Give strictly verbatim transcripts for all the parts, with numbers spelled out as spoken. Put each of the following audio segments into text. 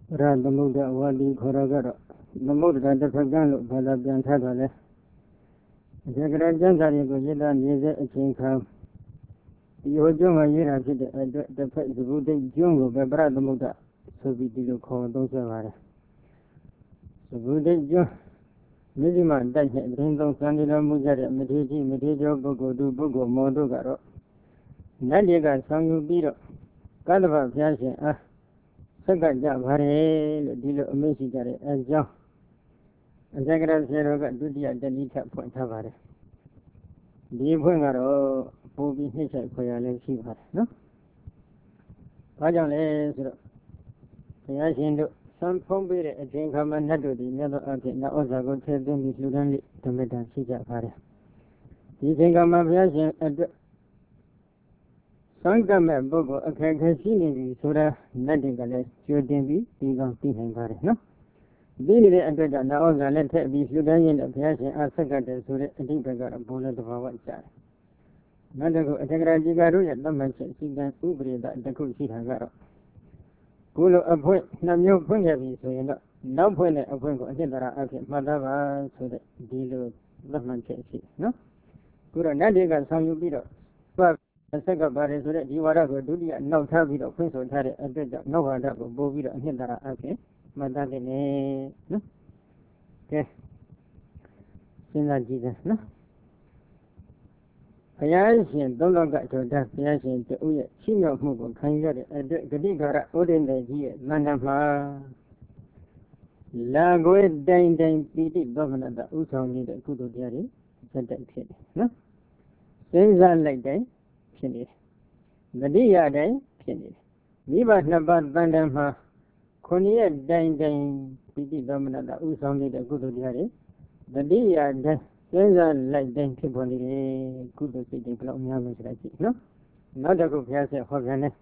Ra the Muda Wadi Koragara, the Muda the Pagano, Palabian Tadale. Jagara Jantari Gojida Niza Chinka. You don't want to the Buddha Jungle, the Brother Muda, so we did call those of So Buddha Jung. Midiman, that Rindon Sandina Mujara, Mediji, Medijo, Bogo, do Bogo, Modogaro. Nadiga, Sangu Biro, Galava, Piashi, ah, Sagaja, Vare, Dilo, Messicare, as John. And Zagra Zero got Dudia, the Nita Point Tavare. The Bungaro, Bobby Hitcher, Koyale, Shiva, no? Pajan is Piashi, some Pombe, a drink of Manado, the other object, now also go tell them if you don't to make a Sija Vare. You think of my Piashi at Sangame Bogo, a Cassini, Sura, Nadigales, Jordan, Digon, Pinham Vare, no? Being the Android now, the letter be Sudan, a Piashi, a second, Sura, a deeper got a bullet of our side. Nadago, a Tegrajigaru, and the mention, Sigan Ubri, that the cool seat Hagaro. Pulo a point, no new point of you, so you know, no point of point of Hidra, Madava, so that Dilo, Lavman Chelsea, no? Pura Nadiga, some you beat up. A second body so that you are a duty and no tabby of Prince or Tari, a bit of no one of Bobby and Hidra, okay? Madame, no? Okay. Sinna Jesus, no? Payasian, don't look at your death, Payasian, the Uya, Chino Mugo, can you get it? A Gadigara, Odin the Gia, Mandama. La Goe Dane Dane Piti, Governor, the Uso needed Kudu Jerry, said that kid, no? Things are like that. The dia day, Penny. Viva Nabat Bandama, Konia Dane Dane, Piti Dominant, who sounded a good diary. The dia day, things are like Dane people, good sitting clown, like it, no? Not a good piazza for Venice.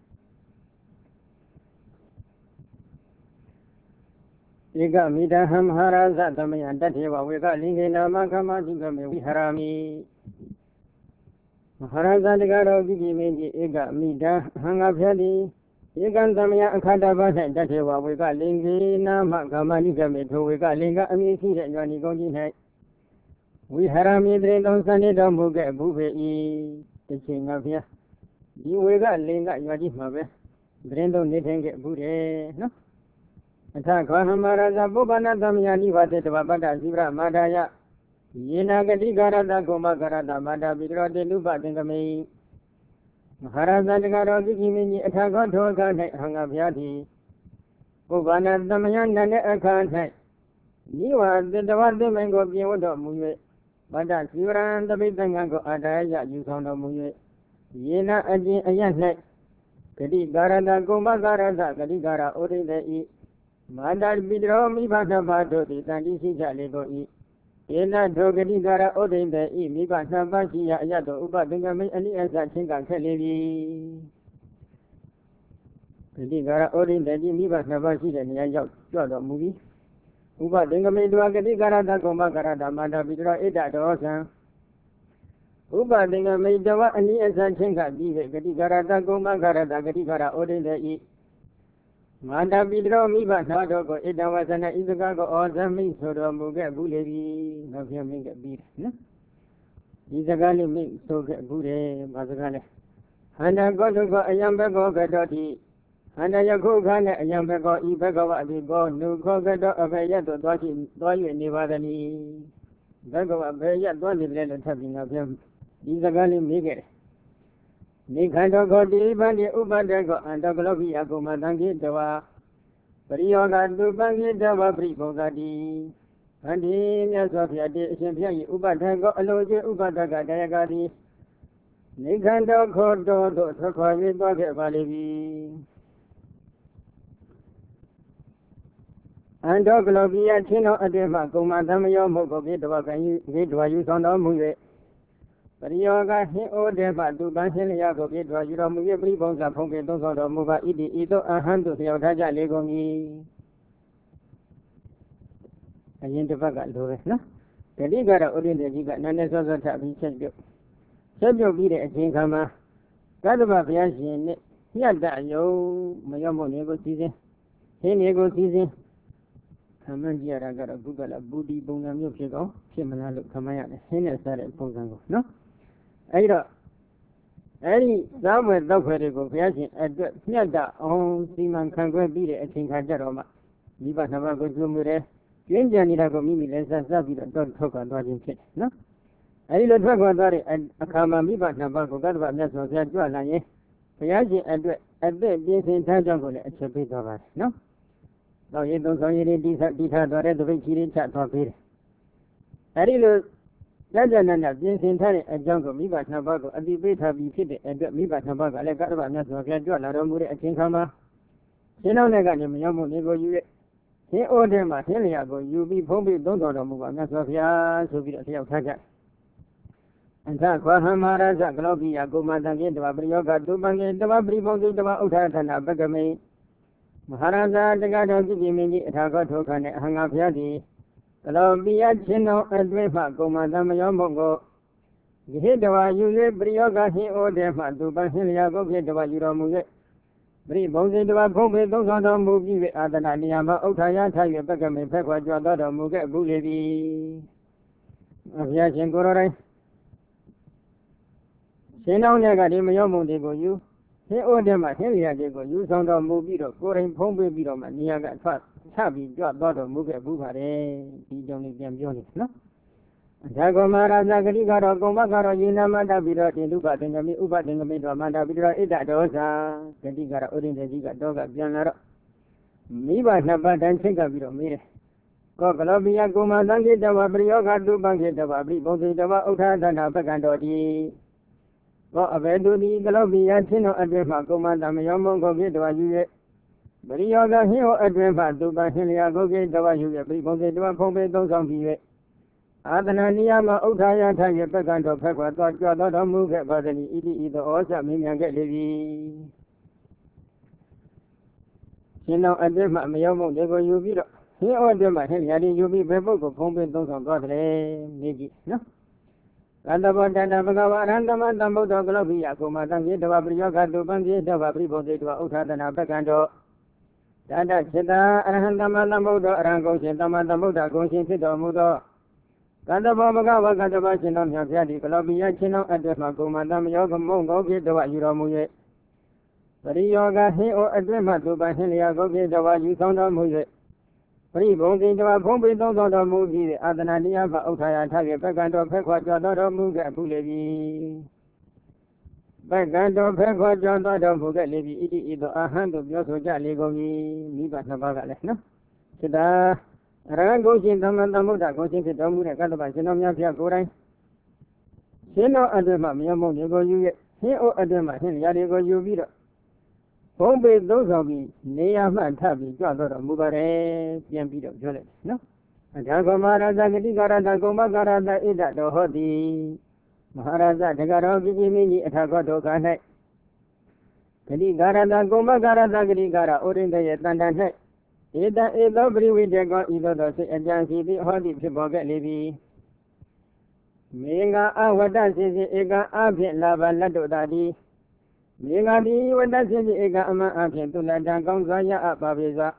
You got me the Hamhara Zatami and that we got Lingina Makama, we harami. Maharaja Garo Gigi Ega Mida hung up heady. You can tell me a kind of that we got Lingina Makamaniga, we got Linga, and you see that Johnny going in. We had a midday on Sunday, don't get Bube, the king of here. You we got Linga, Yadi Mabe. Brendo didn't get Bude, no? Attack Hamaraza Bubana Damiani, what it was about Zibra Madaya. Yena Gadigara da Goma Garada Mada Bidro de Luba Dingame Maharaja Garo Gimini Atago hung up Yadi Bubana Damayan and Akan. You are the one the mango Biodo Mue, but that you ran the Bidango Adaya, you found a Mue. Yena Ayan Gadigara da Goma Garada Gadigara Ori the E. Mada Bidro mi Bata Bato, the Tandisi Jaligo E. Yena Dogadi Gara Odin the E, Miba Nabashi Yato, Uba Dingami, and as I think I can leave. The Gara Odin the E, Miba Nabashi and Yato movie. Uba Dingami Dwagadi Gara da Goma Garada, Mada Bidra Eda Dosa. Uba Dingami Dawa and as I think I leave, Gadi Gara da Goma Garada, Gadi Gara Odin the E. Manda Bidro Miba Nadogo, Eda was an Izago or the Miso Muga Bullevi, no Yaminga beat. Izagali make so get Bude, Mazagale. And I got to go a Yambago Gadoti. And I go Gana, a Yambago, Ibago, we go, no Gogado of a Yato, Doti, Doy, Nivadani. Bago, a very yet don't let having of him. Izagali make it. Nikando Godi, Bandi Ubadago, and the Globi Agomadangi Dawa. Perioga Dubangi Dawa Brigo Gadi. And in Yasofia de Champion Ubadago, Aloja Ubadaga Diagadi. Nikando Cordo, Tokovi Boga Valivi. And Doglobia Chino Adema, Gomadamio Mogo Vidwa, Vidwa, you don't know Mue. Perioga, he ordered to Bansilia go get what you don't move your bones up, Honky, those on the move, either a hand to the Otaja Legomi. And in the Baga, no? The Ligara Odin, the Giga, none of those that we said you. Said you be a Jinkama. God of a Piasin, he had that yo, Mayomo negotiation. hên ye go season Kaman Jara got a Google a booty bone and milk go, Shimana look Kamaya, hên a started Pongango, no? Ada Any somewhere the way go, Piasin, at Piada on Seaman can go beat it, I think I got on. Viva Navago Jumure, Ginger Nirago Mimi, let's have it, don't talk on dodging shit, no? I didn't talk about it, and a Kama Viva Navago got about that was that Juan, Piasin at the being in Tanjango, it's a bit of us, no? No, you don't know any decent detail or the way she didn't chat for it. I didn't Legend and being in Tani and Jungle, Miba Nabago, and the bait have you fit it, and Miba Nabago, I got about National Graduate, I don't worry, I think Kama. You know, I got him, Yamu, Nego, you. He ordered my Heliago, you be probably don't know the move on Nasofia, so be the Taja. And that Quahamara, Zaglobi, Agoma, the Babrioga, Dubangi, the Babribo, the Bauta, and Abagame. Maharaja, the God of the Mini, Tagato, hung up Yadi. Kalobia Chino and Wefa, Gomadam Yambogo. The head of our usual Brioga, he ordered my Duban Heliago, get the Yuromu. Bri Bonzi, the Babu, those on the movie with Adanayama, Otayata, you better make Pekwa, your daughter, Muget Bully. Of Yashin Gorore. Sino Negadim Yomo, they go you. He ordered my Helia, they go use on the movie of Goring Pombe Bidom and Niaga Fast. Sabi, got daughter Muget Bubare, he don't need them Johnny, no? Jagomara Zagariga, Gomagara, Yinama, Dabira, Luka, Dingami, Uba, Dingami, Manda Bidra, Ida Dosa, the Diga, Odin, the Diga, Doga, Janara. Miba Naba, and Singapore, Mire. Kokalobia, Goma, Dangi, the Wabrioga, Dubangi, the Wabri, Bosi, the Wauta, and Apagandoti. Go Avedu, the Galobia, Tino, Adrema, Goma, Damayomo, go get the Wayu. Brioga, Hio, Adrema, Duba, Helia, go get the Wayu, Bosi, the Wapobe, those on the Adanayama, Otaya, Tanya, Pagando, Pekwa, thought you don't move it, but any either or something and get Levy. You know, I did my Mayomo, they go you beat up. He ordered my head, Yadi, you be able to pump in those on God, maybe, no? Randaba, Dandabagawa, Randama, Dambo, Doglobi, Yakuma, Dangi, the Wabrioga, Dubangi, the Wabribo, the Ota, and Apagando. Dada, Sita, Arhandama, Lambo, Rango, Sintama, Dambo, Goshin, Mudo. Gandabagawa, Gandabashin on Yadi, Colobia, Chino, and the Makumadam Yoga Mongo, get the what you don't move. But yoga, he or a dreamer to by Helia, go get the what you sound on move. Free bones into a pomp, don't on the movie, other than the Alpha Otaya, Tavi, Pegando, Pekwa, your daughter, Muga, Pulevi. Pegando, Pekwa, your daughter, Muga, Levi, either a hand of your soja, Legomi, Niba Nabaga, no? Sida. Rango in the Mandamuda, goes into the Muda, Gadabajinomia, Gorai. Sino Adema, Yamo, you go you, he or Adema, Yadi go you beat up. Home with those of me, Nea Man Tabi, Jado, Mubare, Pian beat up Jolet, no? And Jagomara, Zagara, Gomagara, Ida, the Hodi, Maharaja, the Garo, Gimini, Atagoto, Gane. Kaligara, Gomagara, Zagara, or in the Yetandan. Either a lovely with the god, either the agency, the holy people get Levy. Minga, our dances, Ega, Abit, Lava, Lado Daddy. Minga, the what does the Ega Ama Abit to let down Gonzaya up Abiza.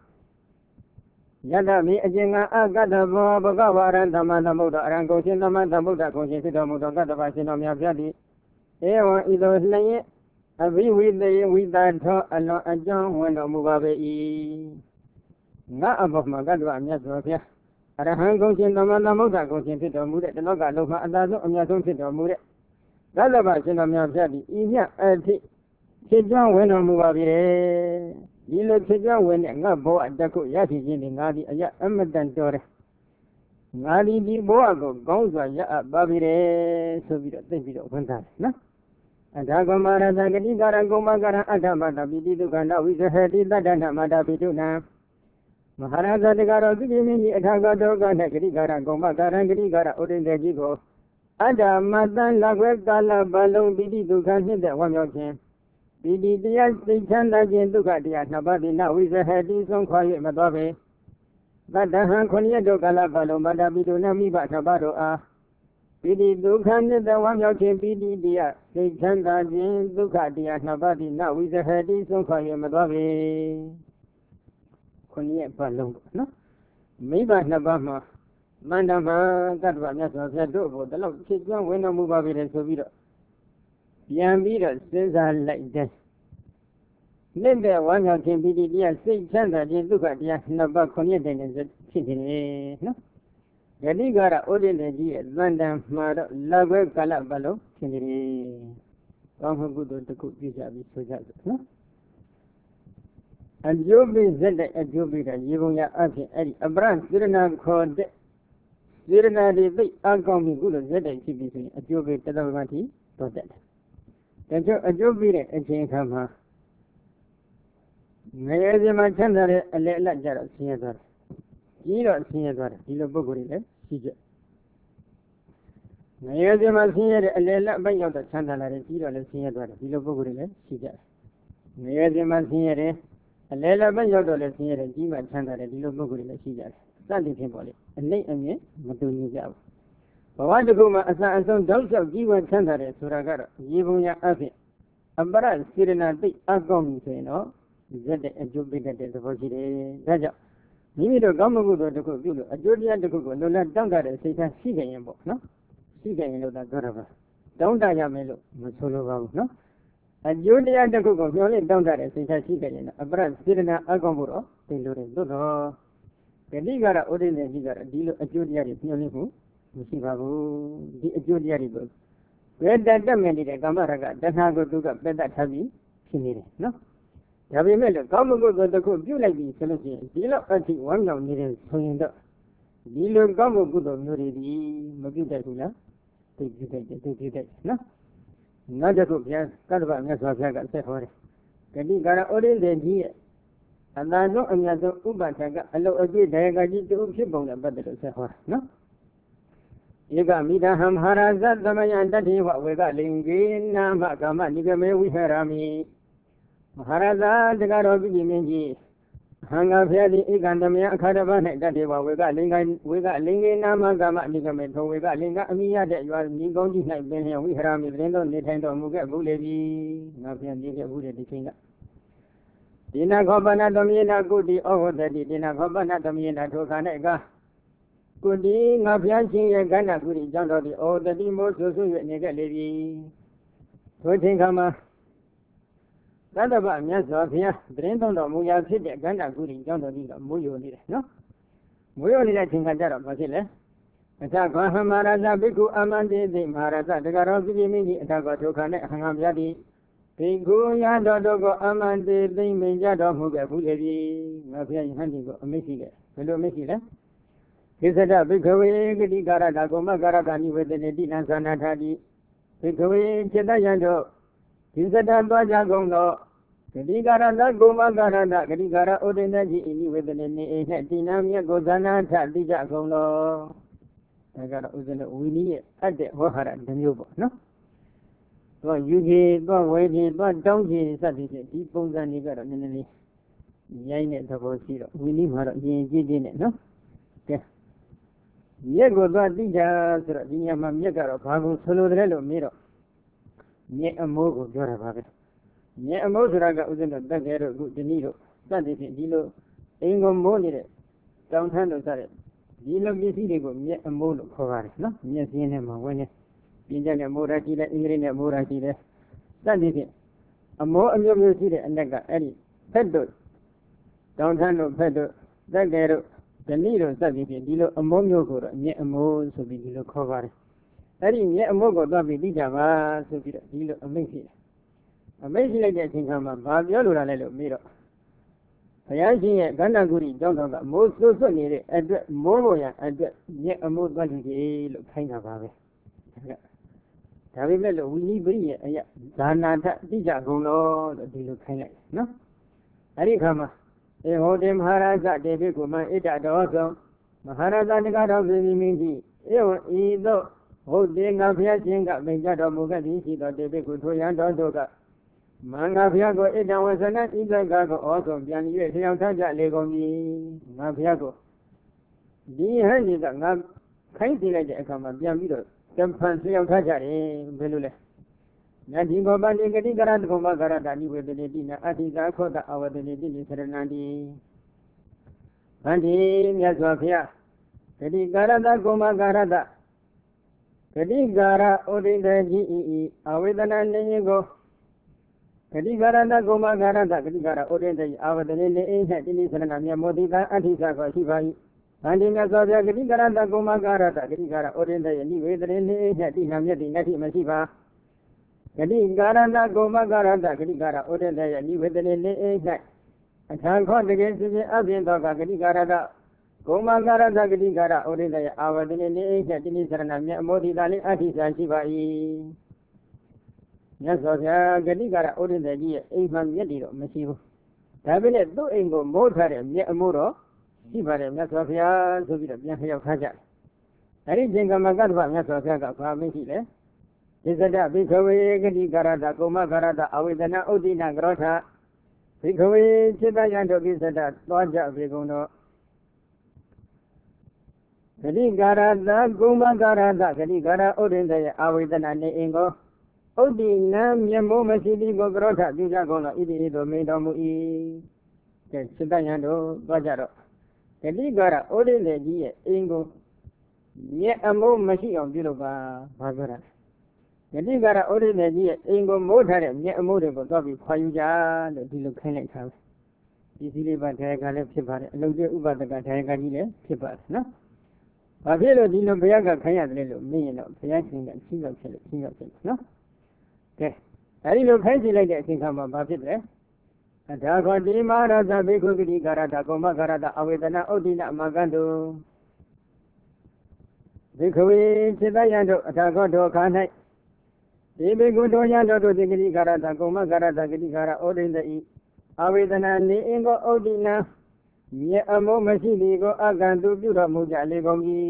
Yada me again, I got the Bogava and the Mandamuda, and goes in the Mandamuda, goes into the Mudaga, the Vasinomia Jadi. Ewa, either lay a wee with the with that talk and not a John when the Mugabe. Not above my God, I'm just here. At a hand goes in the Mandamuda, goes into the Muda, the Loga, Loga, and that's on your own to the Muda. That's about in the Miazadi. Iya, and John when I move away. You look to John when I got boy at the Yaki in the Nadi, a Amadan Dore. Nadi the Boago, Gonza, ya, Babi, so we don't think we don't want that, no? And Agomara, Zagadi, Gomagara, Adamada, Bidi, Gana, with the head in the Danamada Biduna. Maharaja the Garo, Gimini, Tagadoga, Negri-Gara, Gomagara, Negri-Gara, Odin the Gigo. Adam, Madan, Lagweb, Dala, Balloon, Bidi, Dugan, hit the one of them. Bidi, the Chanda, Dugadia, Nabadi, now with the head is on quiet, Madabe. But the Hankonia Dogala, Balloon, Madabidu, Nami, Batabado, ah. Bidi, Dugan, the one of them, Bidi, dear, the Chanda, Dugadia, Nabadi, now with the head is on quiet, Madabe. ခွန်ရဲ့ပတ်လုံးပေါ့နော်မိဘနှစ်ပါးမှာမန္တမတတ္တဝမြတ်စွာဘုရားတို့ဘုတလောက်ဖြစ်ကျွမ်းဝင်တော်မူပါပြီလေဆိုပြီးတော့ပြန်ပြီးတော့စဉ်းစားလိုက်တဲ့လက်တဲ့ဝမ်းမြောက်ခြင်းပီတိတရားစိတ်ချမ်းသာခြင်းဒုက္ခတရားနှစ်ပါးခွန်ရဲ့တိုင်တိုင်ဖြစ်နေတယ်နော်ယတိကာရဩဒိနေကြီးရဲ့သန္တန်မှာတော့လက်ခွဲကာလပတ်လုံးဖြစ်နေတယ်ကောင်းမှုကုသိုလ်တစ်ခုပြုကြပြီးဆိုကြစို့နော်အကျိုးပေးဇက်တဲ့အကျိုးပေးတာရေပုံရအဖြစ်အဲ့ဒီအပရစေရနာခေါ်တဲ့စေရနာတွေသိအကောင်းပြီးကုသိုလ်ဇက်တဲ့ဖြစ်ပြီးဆိုရင်အကျိုးပေးတသက်မှတိတော့တက်တယ်ဒါကြောင့်အကျိုးပေးတဲ့အချိန်အခါမှာငရေစင်မှာချမ်းသာတဲ့အလေအလတ်ကြတော့ဆင်းရဲသွားတယ်ကြီးတော့ဆင်းရဲသွားတယ်ဒီလိုပုဂ္ဂိုလ်တွေလည်းရှိကြငရေစင်မှာဆင်းရဲတဲ့အလေအလတ်ပိုက်ရောက်တော့ချမ်းသာလာတယ်ကြီးတော့လည်းဆင်းရဲသွားတယ်ဒီလိုပုဂ္ဂိုလ်တွေလည်းရှိကြတယ်ငရေစင်မှာဆင်းရဲတယ်အလေအလတ်ပိုက်ရောက်တော့လည်းဆင်းရဲတယ်ကြီးမှချမ်းသာတယ်ဒီလိုပုဂ္ဂိုလ်တွေလည်းရှိကြတယ်စသည်ဖြင့်ပေါ့လေအနိမ့်အမြင့်မတူညီကြဘူးဘဝတစ်ခုမှာအစအဆုံးတောက်လျှောက်ကြီးဝချမ်းသာတယ်ဆိုတာကတော့ရေပုံရအဖြစ်အပရစေရနာသိအကောင်းပြီဆိုရင်တော့ဇက်တဲ့အကျိုးပေးတဲ့သဘောရှိတယ်ဒါကြောင့်မိမိတို့ကောင်းမှုကုသိုလ်တစ်ခုပြုလို့အကျိုးတရားတစ်ခုကိုလုံလတောင်းတတဲ့စိတ်ထားရှိကြရင်ပေါ့နော်ရှိကြရင်လို့သာပြောတာပါတောင်းတရမယ်လို့မဆိုလိုပါဘူးနော်အကျိုးတရားတစ်ခုကိုမျှော်လင့်တောင်းတတဲ့စိတ်ထားရှိကြရင်တော့အပရစေရနာအကောင်းဖို့တော့သိလို့တယ်သို့တော့ဂတိကတော့ဥဒိနေကြီးကတော့ဒီလိုအကျိုးတရားတွေမျှော်လင့်မှုမရှိပါဘူးဒီအကျိုးတရားတွေကိုဘယ်တတ်တတ်မြင်နေတဲ့ကာမရကတဏှာကိုသူကပက်တတ်ထားပြီးဖြစ်နေတယ်နော်ဒါပေမဲ့လည်းကောင်းမှုကုသိုလ်တစ်ခုပြုလိုက်ပြီဆိုလို့ရှိရင်ဒီလောက်အထိဝမ်းမြောက်နေတဲ့ဆိုရင်တော့ဒီလိုကောင်းမှုကုသိုလ်မျိုးတွေဒီမပြုတတ်ဘူးလားသိပြုတတ်တယ်သိပြုတတ်တယ်နော်နောက်တစ်ခုဘုရားကတ္တဗမြတ်စွာဘုရားကဆက်ဟောတယ်ဂတိကာရဩဒိတေကြီးရဲ့အတန်ဆုံးအမြတ်ဆုံးဥပ္ပထကအလုတ်အကျိဒေယကကြီးတူဖြစ်ပုံနဲ့ပတ်သက်လို့ဆက်ဟောတယ်နော်ဧကမိဒဟံမဟာရဇသမယံတတိဝဝေကလင်္ကေနာမကာမနိဂမေဝိဟရမိမဟာရဇတကတော်ပြည်မင်းကြီးဟံဃာဖျားသည်ဧကံသမယအခါတပါး၌တတိဝဝေကလင်္ကေဝေကလင်္ကေနာမကာမနိဂမေထောဝေကလင်္ကအမိယတဲ့ရွာမြေကောင်းကြီး၌ပင်လျဝိဟရမိပင်သောနေထိုင်တော်မူခဲ့ဘူးလေပြီငါဖျားနေခဲ့ဘူးတဲ့ဒီချိန်ကဒီနာခောပနာသမယေနာကုတိဩဝတတိဒီနာခောပနာသမယေနာထိုခါ၌ကကုတိငါဖျားရှင်ရဲ့ကန္နာကုတိကြောင့်တော်ဒီဩဝတတိမိုးဆူဆူ၍နေခဲ့လေပြီထိုချိန်ခါမှာသတ္တဗမြတ်စွာဘုရားသတင်းတော်တော်မူရာဖြစ်တဲ့ကန္နာကုတိကြောင့်တော်ဒီကမိုးယိုနေတယ်နော်မိုးယိုနေတဲ့အချိန်ခါကျတော့ဘာဖြစ်လဲအထကောဟမဟာရဇဘိက္ခုအမန္တိသိမဟာရဇတကရောပြည့်မင်းကြီးအထကောထိုခါ၌အဟံဃာဘုရားသည်ဘိက္ခုယတော်တို့ကိုအမန္တိသိမင်ကြတော်မူခဲ့ဘူးလေပြီငါဘုရားယဟန်ဒီကိုအမိတ်ရှိတယ်ဘယ်လိုအမိတ်ရှိလဲကိစ္စတဘိက္ခဝေဂတိကာရတာကောမကာရကနိဝေဒနေတိနံသနာထာတိဘိက္ခဝေจิตယံတို့ကိစ္စတသွားကြကုန်သောဂတိကာရတာကောမကာရတာဂတိကာရဥဒိနေကြီးဤနိဝေဒနေနေအိနှင့်တိနံမြတ်ကိုသနာထတိကြကုန်သောဒါကတော့ဥဒိနေဝီနည်းရဲ့အတ္တဝဟရတစ်မျိုးပေါ့နော်တော့ယူကြီးတော့ဝေကြီးတော့တောင်းကြီးစသည်ဖြင့်ဒီပုံစံတွေကတော့နည်းနည်းလေးရိုင်းတဲ့သဘောရှိတော့ဝီနည်းမှာတော့ရင်ကြီးကြီးနဲ့နော်ကဲမြက်ကိုသွားတိကြဆိုတော့ဒီညမှာမြက်ကတော့ဘာကိုဆိုလိုတယ်လို့မေးတော့မြက်အမိုးကိုပြောတာပါပဲမြက်အမိုးဆိုတာကဥစဉ်တော့တက်ကြဲတော့အခုဒီနည်းတော့စသည်ဖြင့်ဒီလိုအင်္ဂုံမိုးနေတဲ့တောင်ထမ်းလို့စတဲ့ဒီလိုပစ္စည်းတွေကိုမြက်အမိုးလို့ခေါ်ပါတယ်နော်မြက်စင်းထဲမှာဝင်နေပြင်းကြတဲ့မိုးရာရှိတယ်အင်္ဂလိပ်နဲ့မိုးရာရှိတယ်စသည်ဖြင့်အမိုးအမျိုးမျိုးရှိတဲ့အနက်ကအဲ့ဒီဖက်တို့တောင်ထမ်းတို့ဖက်တို့တက်ကြဲတို့ဒီနည်းတော့စသည်ဖြင့်ဒီလိုအမိုးမျိုးကိုတော့မြက်အမိုးဆိုပြီးဒီလိုခေါ်ပါတယ်အဲ့ဒီမြက်အမိုးကိုသွားပြီးသိကြပါဆိုပြီးတော့ဒီလိုအမိန့်ရှိတယ်အမိန့်ရှိလိုက်တဲ့အချိန်ခါမှာဘာပြောလိုတာလဲလို့မေးတော့ဘုရားရှင်ရဲ့ကန္နာဂုရိကျောင်းတော်ကမိုးဆွတ်ဆွတ်နေတဲ့အတွက်မိုးပေါ်ရအတွက်မြက်အမိုးသွားကြည့်လို့ခိုင်းတာပါပဲဒါပေမဲ့လို့ဝိနည်းပရိရဲ့အရာဒါနာထတိကြကုန်လို့ဒီလိုခိုင်းလိုက်နော်အဲ့ဒီခါမှာေဟောတိမဟာရဇတေဘိကုမံဣတတော်သောမဟာရဇတကတော်ပြည်မင်းကြီးဧဝံဤသို့ဟုတ်တေငါဘုရားရှင်ကမိန့်ကြတော်မူခဲ့သည်ရှိသောတေဘိကုထိုရန်တော်တို့ကမင်္ဂဘုရားကိုဣတံဝဆနဣဇကကိုဩဆုံးပြန်၍ဆရာထားကြလေကုန်ပြီငါဘုရားကိုဒီဟန်ကြီးကငါခိုင်းစီလိုက်တဲ့အခါမှာပြန်ပြီးတော့တံဖန်ဆရာထားကြတယ်ဘယ်လိုလဲနတ်ဒီဘောပတိဂတိကရတကုမ္မကရတာနိဝေဒတိတိနအတ္တိသာခောတအဝတတိတိသရဏန္တိဗန္တိမြတ်စွာဘုရားဂတိကာရတကုမကာရတဂတိကာရဩဒိတကြီးဤအဝေဒနာနေကိုဂတိကာရတကုမကာရတဂတိကာရဩဒိတကြီးအဝေဒနေနေအိတိနိသရဏမြတ်မောတိတအဋ္ဌိသကောရှိပါ၏ဗန္တိမြတ်စွာဘုရားဂတိကာရတကုမကာရတဂတိကာရဩဒိတကြီးနိဝေဒနေနေအိတိနာမြတ်တိနတ္တိမရှိပါဂတိကာရတကုမကာရတဂတိကာရဩဒိတကြီးနိဝေဒနေနေအိတိအထံခောတကယ်စီစဉ်အပြင်သောကဂတိကာရတကုမကာရတဂတိကာရဩဒိတကြီးအဝေဒနေနေအိတိနိသရဏမြတ်မောတိတလေးအဋ္ဌိသရှိပါ၏မြတ်စွာဘုရားဂတိကာရဩဒိတကြီးရဲ့အိမ်မှမြတ်တည်တော့မရှိဘူးဒါပေမဲ့သူ့အိမ်ကိုမိုးထားတဲ့မြတ်အမိုးတော်ရှိပါတယ်မြတ်စွာဘုရားဆိုပြီးတော့ပြန်လျှောက်ထားကြတယ်အဲဒီချိန်ကမှကတ္တဗမြတ်စွာဘုရားကဘာမင်းရှိလဲဣဇဒဘိခဝေဂတိကာရတကုမကာရတအဝေဒနာဥဒိနာကရောထဘိခဝေစိတ္တယံတို့ပိစဒသွားကြဘေကုံတော်ဂတိကာရတကုမကာရတဂတိကာရဥဒိတရဲ့အဝေဒနာနေအင်ကိုဥဒိနာမြတ်မိုးမရှိသည်ကိုကရောထပြုကြကုန်တော်ဣတိဣသောမိန်တော်မူ၏ကဲစိတ္တယံတို့သွားကြတော့ဂတိကာရဩဒိတကြီးရဲ့အင်ကိုမြတ်အမိုးမရှိအောင်ပြုလုပ်ပါဘာပြောတာလဲဂတိကာရဩဒိတကြီးရဲ့အင်ကိုမိုးထားတဲ့မြတ်အမိုးတွေကိုသွားပြီးခွာယူကြလို့ဒီလိုခိုင်းလိုက်တာပဲဒီစည်းလေးပါတရားကလည်းဖြစ်ပါတယ်အလုံးကျဥပဒကတရားကကြီးလည်းဖြစ်ပါတယ်နော်ဘာဖြစ်လို့ဒီလိုဘုရားကခိုင်းရတယ်လို့မင်းရင်တော့ဘုရားရှင်ကချင်းရောက်ဖြစ်လို့ချင်းရောက်ဖြစ်နော်ကဲအဲဒီလိုခိုင်းစီလိုက်တဲ့အချိန်ခါမှာဘာဖြစ်လဲအထာခောတိမဟာရသဘိက္ခုဂတိကာရတကုမကာရတအဝေဒနာဥဒိနအမကန္တုဘိက္ခဝေစိတ္တယံတို့အထာခောတောခါ၌ဒီဘိက္ခုတောယံတို့တို့ဒီဂတိကာရတကုမကာရတဂတိကာရဩဒိတဤအဝေဒနာနေအင်ကိုဥဒိနာမြတ်အမိုးမရှိသည်ကိုအကံသူပြုတော်မူကြလေကုန်၏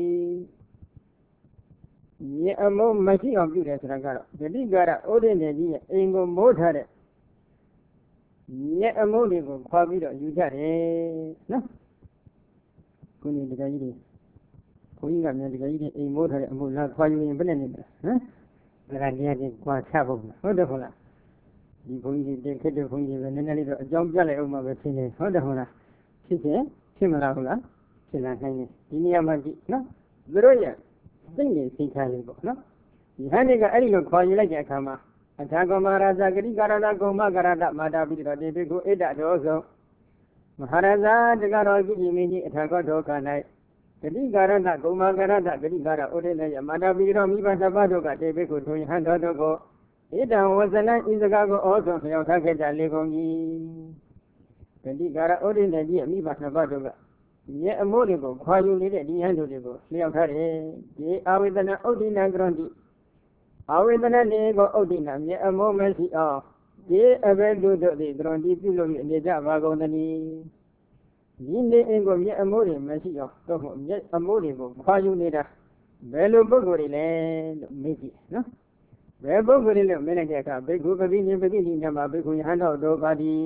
မြတ်အမိုးမရှိအောင်ပြုတယ်ဆိုတာကတော့ဂတိကာရဩဒိတကြီးရဲ့အင်ကိုမိုးထားတဲ့မြတ်အမိုးတွေကိုခွာပြီးတော့ယူကြတယ်နော်ခုနေတကယ်ကြီးတွေဘုန်းကြီးကမြန်တကယ်ကြီးတွေအိမ်မိုးထားတဲ့အမိုးလားခွာယူရင်ဘယ်နဲ့နေမလဲဟမ်ဒါကတရားချင်းခွာချဖို့ဟုတ်တယ်ဟုတ်လားဒီဘုန်းကြီးတွေခက်တဲ့ဘုန်းကြီးတွေနည်းနည်းလေးတော့အကြောင်းပြလိုက်အောင်မှပဲဖြစ်နေဟုတ်တယ်ဟုတ်လားဖြစ်ခြင်းဖြစ်မလားဟုတ်လားဖြစ်လာနိုင်တယ်ဒီနေရာမှာကြည့်နော်သူတို့ရဲ့စိတ်နဲ့စိတ်ထားလေးပေါ့နော်ဒီဟန်ဒီကအဲ့ဒီလိုခေါ်ယူလိုက်တဲ့အခါမှာအထာကမဟာရဇဂတိကာရတကုမကာရတမာတာပိတော်တေပိကိုဣဒတော်ဆုံးမဟာရဇတကတော်ကြည်မင်းကြီးအထာကတော်ခါ၌ဂတိကာရတကုမကာရတဂတိကာရဥဒိနေယမာတာပိတော်မိဘသဗ္ဗတို့ကတေပိကိုထွင်ဟန်တော်တို့ကိုဣဒံဝဇနံဤစကားကိုဩဆုံးလျှောက်ထားခဲ့ကြလေကုန်ကြီးဂတိကာရဥဒိနေကြီးမိဘသဗ္ဗတို့ကမြေအမိုးတွေကိုခွာယူနေတဲ့ဒီဟန်တို့တွေကိုလျှောက်ထားတယ်ဒီအဝေဒနာဥဒိနာကရဏတိအဝေဒနာနေကိုဥဒိနာမြေအမိုးမရှိအောင်ဒီအဘဲတို့တို့သည်ကရဏတိပြုလို့အနေကြပါကုန်သနည်းဒီနေအင်ကိုမြေအမိုးတွေမရှိအောင်တော့မြေအမိုးတွေကိုခွာယူနေတာဘယ်လိုပုဂ္ဂိုလ်တွေလဲလို့မေးကြည့်နော်ဘယ်ပုဂ္ဂိုလ်တွေလဲမေးလိုက်တဲ့အခါဘိက္ခုပပိနိပတိနိညမဘိက္ခုယဟန်တော်တို့ပါသည်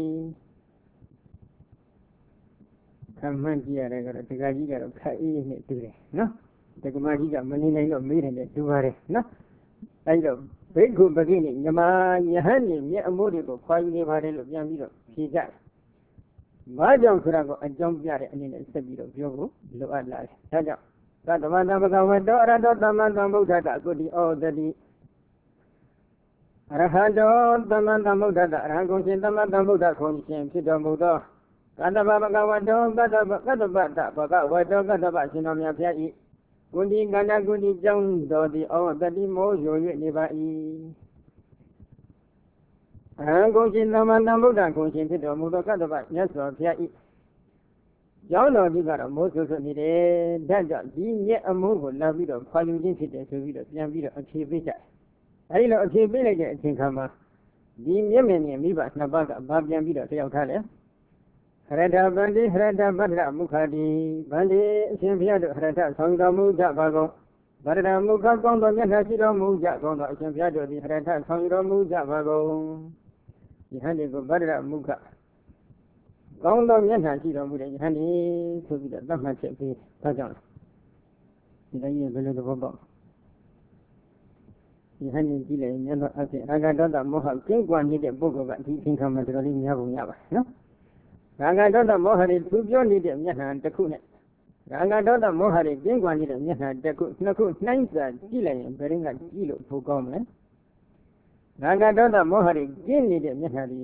အမှန်ကြည့်ရတယ်ကတော့ဒီကကြီးကတော့ခက်အေးနဲ့တူတယ်နော်ဒီကမကြီးကမနေနိုင်တော့မေးတယ်နဲ့တူပါတယ်နော်အဲဒီတော့ဘိက္ခုပကိနိညမယဟန်နေမြေအမိုးတွေကိုခွာယူနေပါတယ်လို့ပြန်ပြီးတော့ဖြေကြတယ်ဘာကြောင့်ဆိုတာကိုအကြောင်းပြတဲ့အနေနဲ့ဆက်ပြီးတော့ပြောဖို့လိုအပ်လာတယ်ဒါကြောင့်သတ္တမတံဘဂဝတောအရဟတောသမ္မာသမ္ဗုဒ္ဓတကုတိဩဒတိအရဟတောသမ္မာသမ္ဗုဒ္ဓတအရဟံကိုရှင်သမ္မာသမ္ဗုဒ္ဓကိုရှင်ဖြစ်တော်မူသောကတ္တဗဘဂဝတောကတ္တဗကတ္တဗတဘဂဝတောကတ္တဗရှင်တော်မြတ်ဖျားဤကုဏ္ဍိကန္တကုဏ္ဍိကြောင့်တော်သည်ဩတတိမောယို၍နေပါ၏အရဟံကိုရှင်သမ္မာသမ္ဗုဒ္ဓကိုရှင်ဖြစ်တော်မူသောကတ္တဗမြတ်စွာဘုရားဤကျောင်းတော်ကြီးကတော့မိုးဆွဆွနေတယ်ဒါကြောင့်ဒီမြတ်အမိုးကိုလာပြီးတော့ခွာယူခြင်းဖြစ်တယ်ဆိုပြီးတော့ပြန်ပြီးတော့အဖြေပေးကြတယ်အဲဒီလိုအဖြေပေးလိုက်တဲ့အချိန်ခါမှာဒီမျက်မြင်မြင်မိဘနှစ်ပါးကဘာပြန်ပြီးတော့တယောက်ထားလဲဟရတဗန္တိဟရတဗတ္တမုခတိဗန္တိအရှင်ဘုရားတို့ဟရတဆောင်တော်မူကြပါကုန်ဗတ္တမုခကောင်းတော်မျက်နှာရှိတော်မူကြကုန်တော်အရှင်ဘုရားတို့သည်ဟရတဆောင်တော်မူကြပါကုန်ယဟန်ဒီကိုဗတ္တမုခကောင်းသောမျက်နှာရှိတော်မူတဲ့ယဟန်ဒီဆိုပြီးတော့သတ်မှတ်ချက်ပေးဒါကြောင့်ဒီတိုင်းဘယ်လိုသဘောပေါက်ယဟန်ဒီကြည့်လိုက်မြတ်သောအဖြစ်အာဂတတမောဟကင်းကွာနေတဲ့ပုဂ္ဂိုလ်ကဒီသင်္ခါမှာတော်တော်လေးများပုံရပါတယ်နော်ရာဂဒေါသမောဟတွေသူပြောနေတဲ့မျက်နှာတစ်ခုနဲ့ရာဂဒေါသမောဟတွေပြင်းကွာနေတဲ့မျက်နှာတစ်ခုနှစ်ခုနှိုင်းစာကြည့်လိုက်ရင်ဘယ်ရင်ကကြည့်လို့ပိုကောင်းမလဲရာဂဒေါသမောဟတွေကျင်းနေတဲ့မျက်နှာတွေ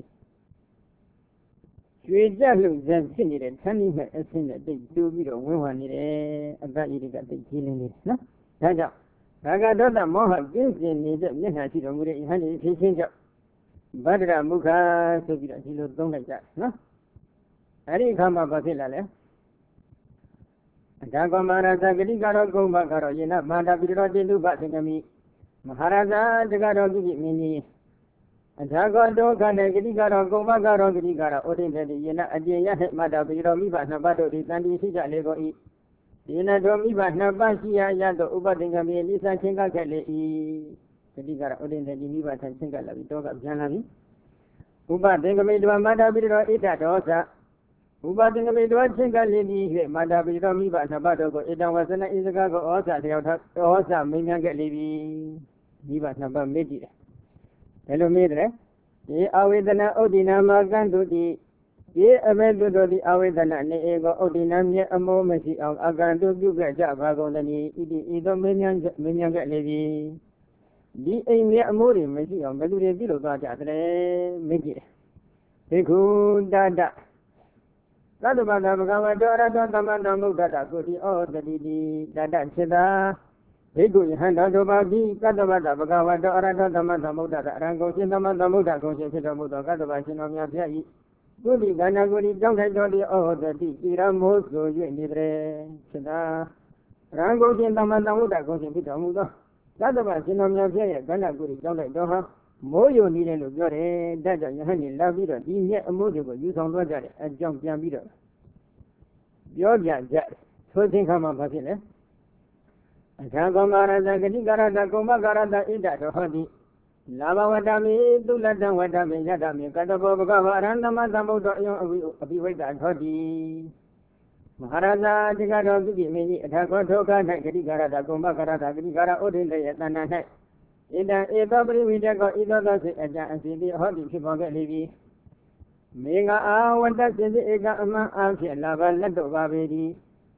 ရွှေကြလှုပ်ဆက်ဖြစ်နေတဲ့ဆန်းကြီးမဲ့အဆင်းနဲ့တိတ်တူပြီးတော့ဝင်းဝါနေတယ်အတ္တဣရိကတိတ်ကြီးလင်းနေတယ်နော်ဒါကြောင့်ရာဂဒေါသမောဟကျင်းစင်နေတဲ့မျက်နှာရှိတော်မူတဲ့ယဟန်ဒီဖြစ်ခြင်းကြောင့်ဗဒ္ဒရမုခဆိုပြီးတော့ဒီလိုသုံးလိုက်ကြနော်အဲ့ဒီအခါမှာဘာဖြစ်လာလဲအဒါကမဟာရာဇဂတိကတော့ဂုံဘကတော့ယေနမန္တပိရောတိလူပသင်္ကမိမဟာရာဇတကတော့ပြုပြီးမင်းကြီးအဒါကဒုက္ခနဲ့ဂတိကတော့ဂုံဘကတော့ဂတိကတော့ဩဒိတတိယေနအကျင့်ရဟမန္တပိရောမိဘနှစ်ပါးတို့ဒီတန်တိရှိကြလေကုန်၏ဒီနတော်မိဘနှစ်ပါးရှိရရသောဥပသင်္ကမိလိသချင်းကခဲ့လေ၏ဂတိကတော့ဩဒိတတိမိဘထချင်းကလာပြီးတော့ကပြန်လာပြီဥပသင်္ကမိတဝမန္တပိရောဣတဒောသဥပသင်္ကမိတော်ချင်းကလေးပြီး၍မန္တပိတော်မိဘနှစ်ပါးတို့ကိုဧတံဝဆနဣဇကကိုဩဇာလျောက်ထဩဇာမင်းများခဲ့လေပြီမိဘနှစ်ပါးမေ့ကြည့်တယ်ဘယ်လိုမေ့တယ်ဒီအဝေဒနာဥဒိနာမကံတုတိဒီအမေတုတို့ဒီအဝေဒနာနေဧကိုဥဒိနာမြဲအမောမရှိအောင်အကံတုပြုခဲ့ကြပါကုန်တည်းဣတိဤသို့မင်းများမင်းများခဲ့လေပြီဒီအိမ်မြဲအမိုးတွေမရှိအောင်ဘယ်သူတွေပြုလုပ်သွားကြသလဲမေ့ကြည့်တယ်ဘေခုတတသတ္တဗတဘဂဝတောရတောသမ္မတမုဒ္ဒတာကိုတိဩတတိတိတတစေတာဘိက္ခုယဟန္တာတို့ပါပြီသတ္တဗတဘဂဝတောအရတောသမ္မတမုဒ္ဒတာအရံကုန်ရှင်သမ္မတမုဒ္ဒကုန်ရှင်ဖြစ်တော်မူသောကတ္တဗရှင်တော်များဖျက်၏ကုတိကန္နာကိုတိကြောင့်ထိုက်တော်တိဩတတိတိရမောဆို၍နေတယ်စေတာအရံကုန်ရှင်သမ္မတမုဒ္ဒကုန်ရှင်ဖြစ်တော်မူသောကတ္တဗရှင်တော်များဖျက်ရဲ့ကန္နာကိုတိကြောင့်ထိုက်တော်ဟာမိုးယုံနေတယ်လို့ပြောတယ်ဒါကြောင့်ယဟန်ကြီးလာပြီးတော့ဒီမြက်အမိုးတွေကိုယူဆောင်သွားကြတယ်အကြောင်းပြန်ပြီးတော့ပြောပြကြတယ်ဆိုခြင်းခါမှာဘာဖြစ်လဲအခါကောမာရဇဂတိကာရတကုမကာရတဣဒတော်ဟောတိလာဘဝတ္တမိသုလတံဝတ္တမိယတမိကတဘောဘဂဝအရဟံသမသမုဒ္ဒောအယောအဝိအပိဝိတ္တထောတိမဟာရာဇာတိကတော်ပြုပြီးမင်းကြီးအခါကောဒုက္ခ၌ဂတိကာရတကုမကာရတဂတိကာရဥဒိတရဲ့တဏ္ဍာ၌ဣဒံဧသောပရိဝိတကောဣသောသောစေအကြံအစီတိဟောတိဖြစ်ပေါ်ခဲ့လေပြီမေငါအာဝတ္တစေတိဧကအမှန်အဖြစ်လာပါလက်တော့ပါပေသည်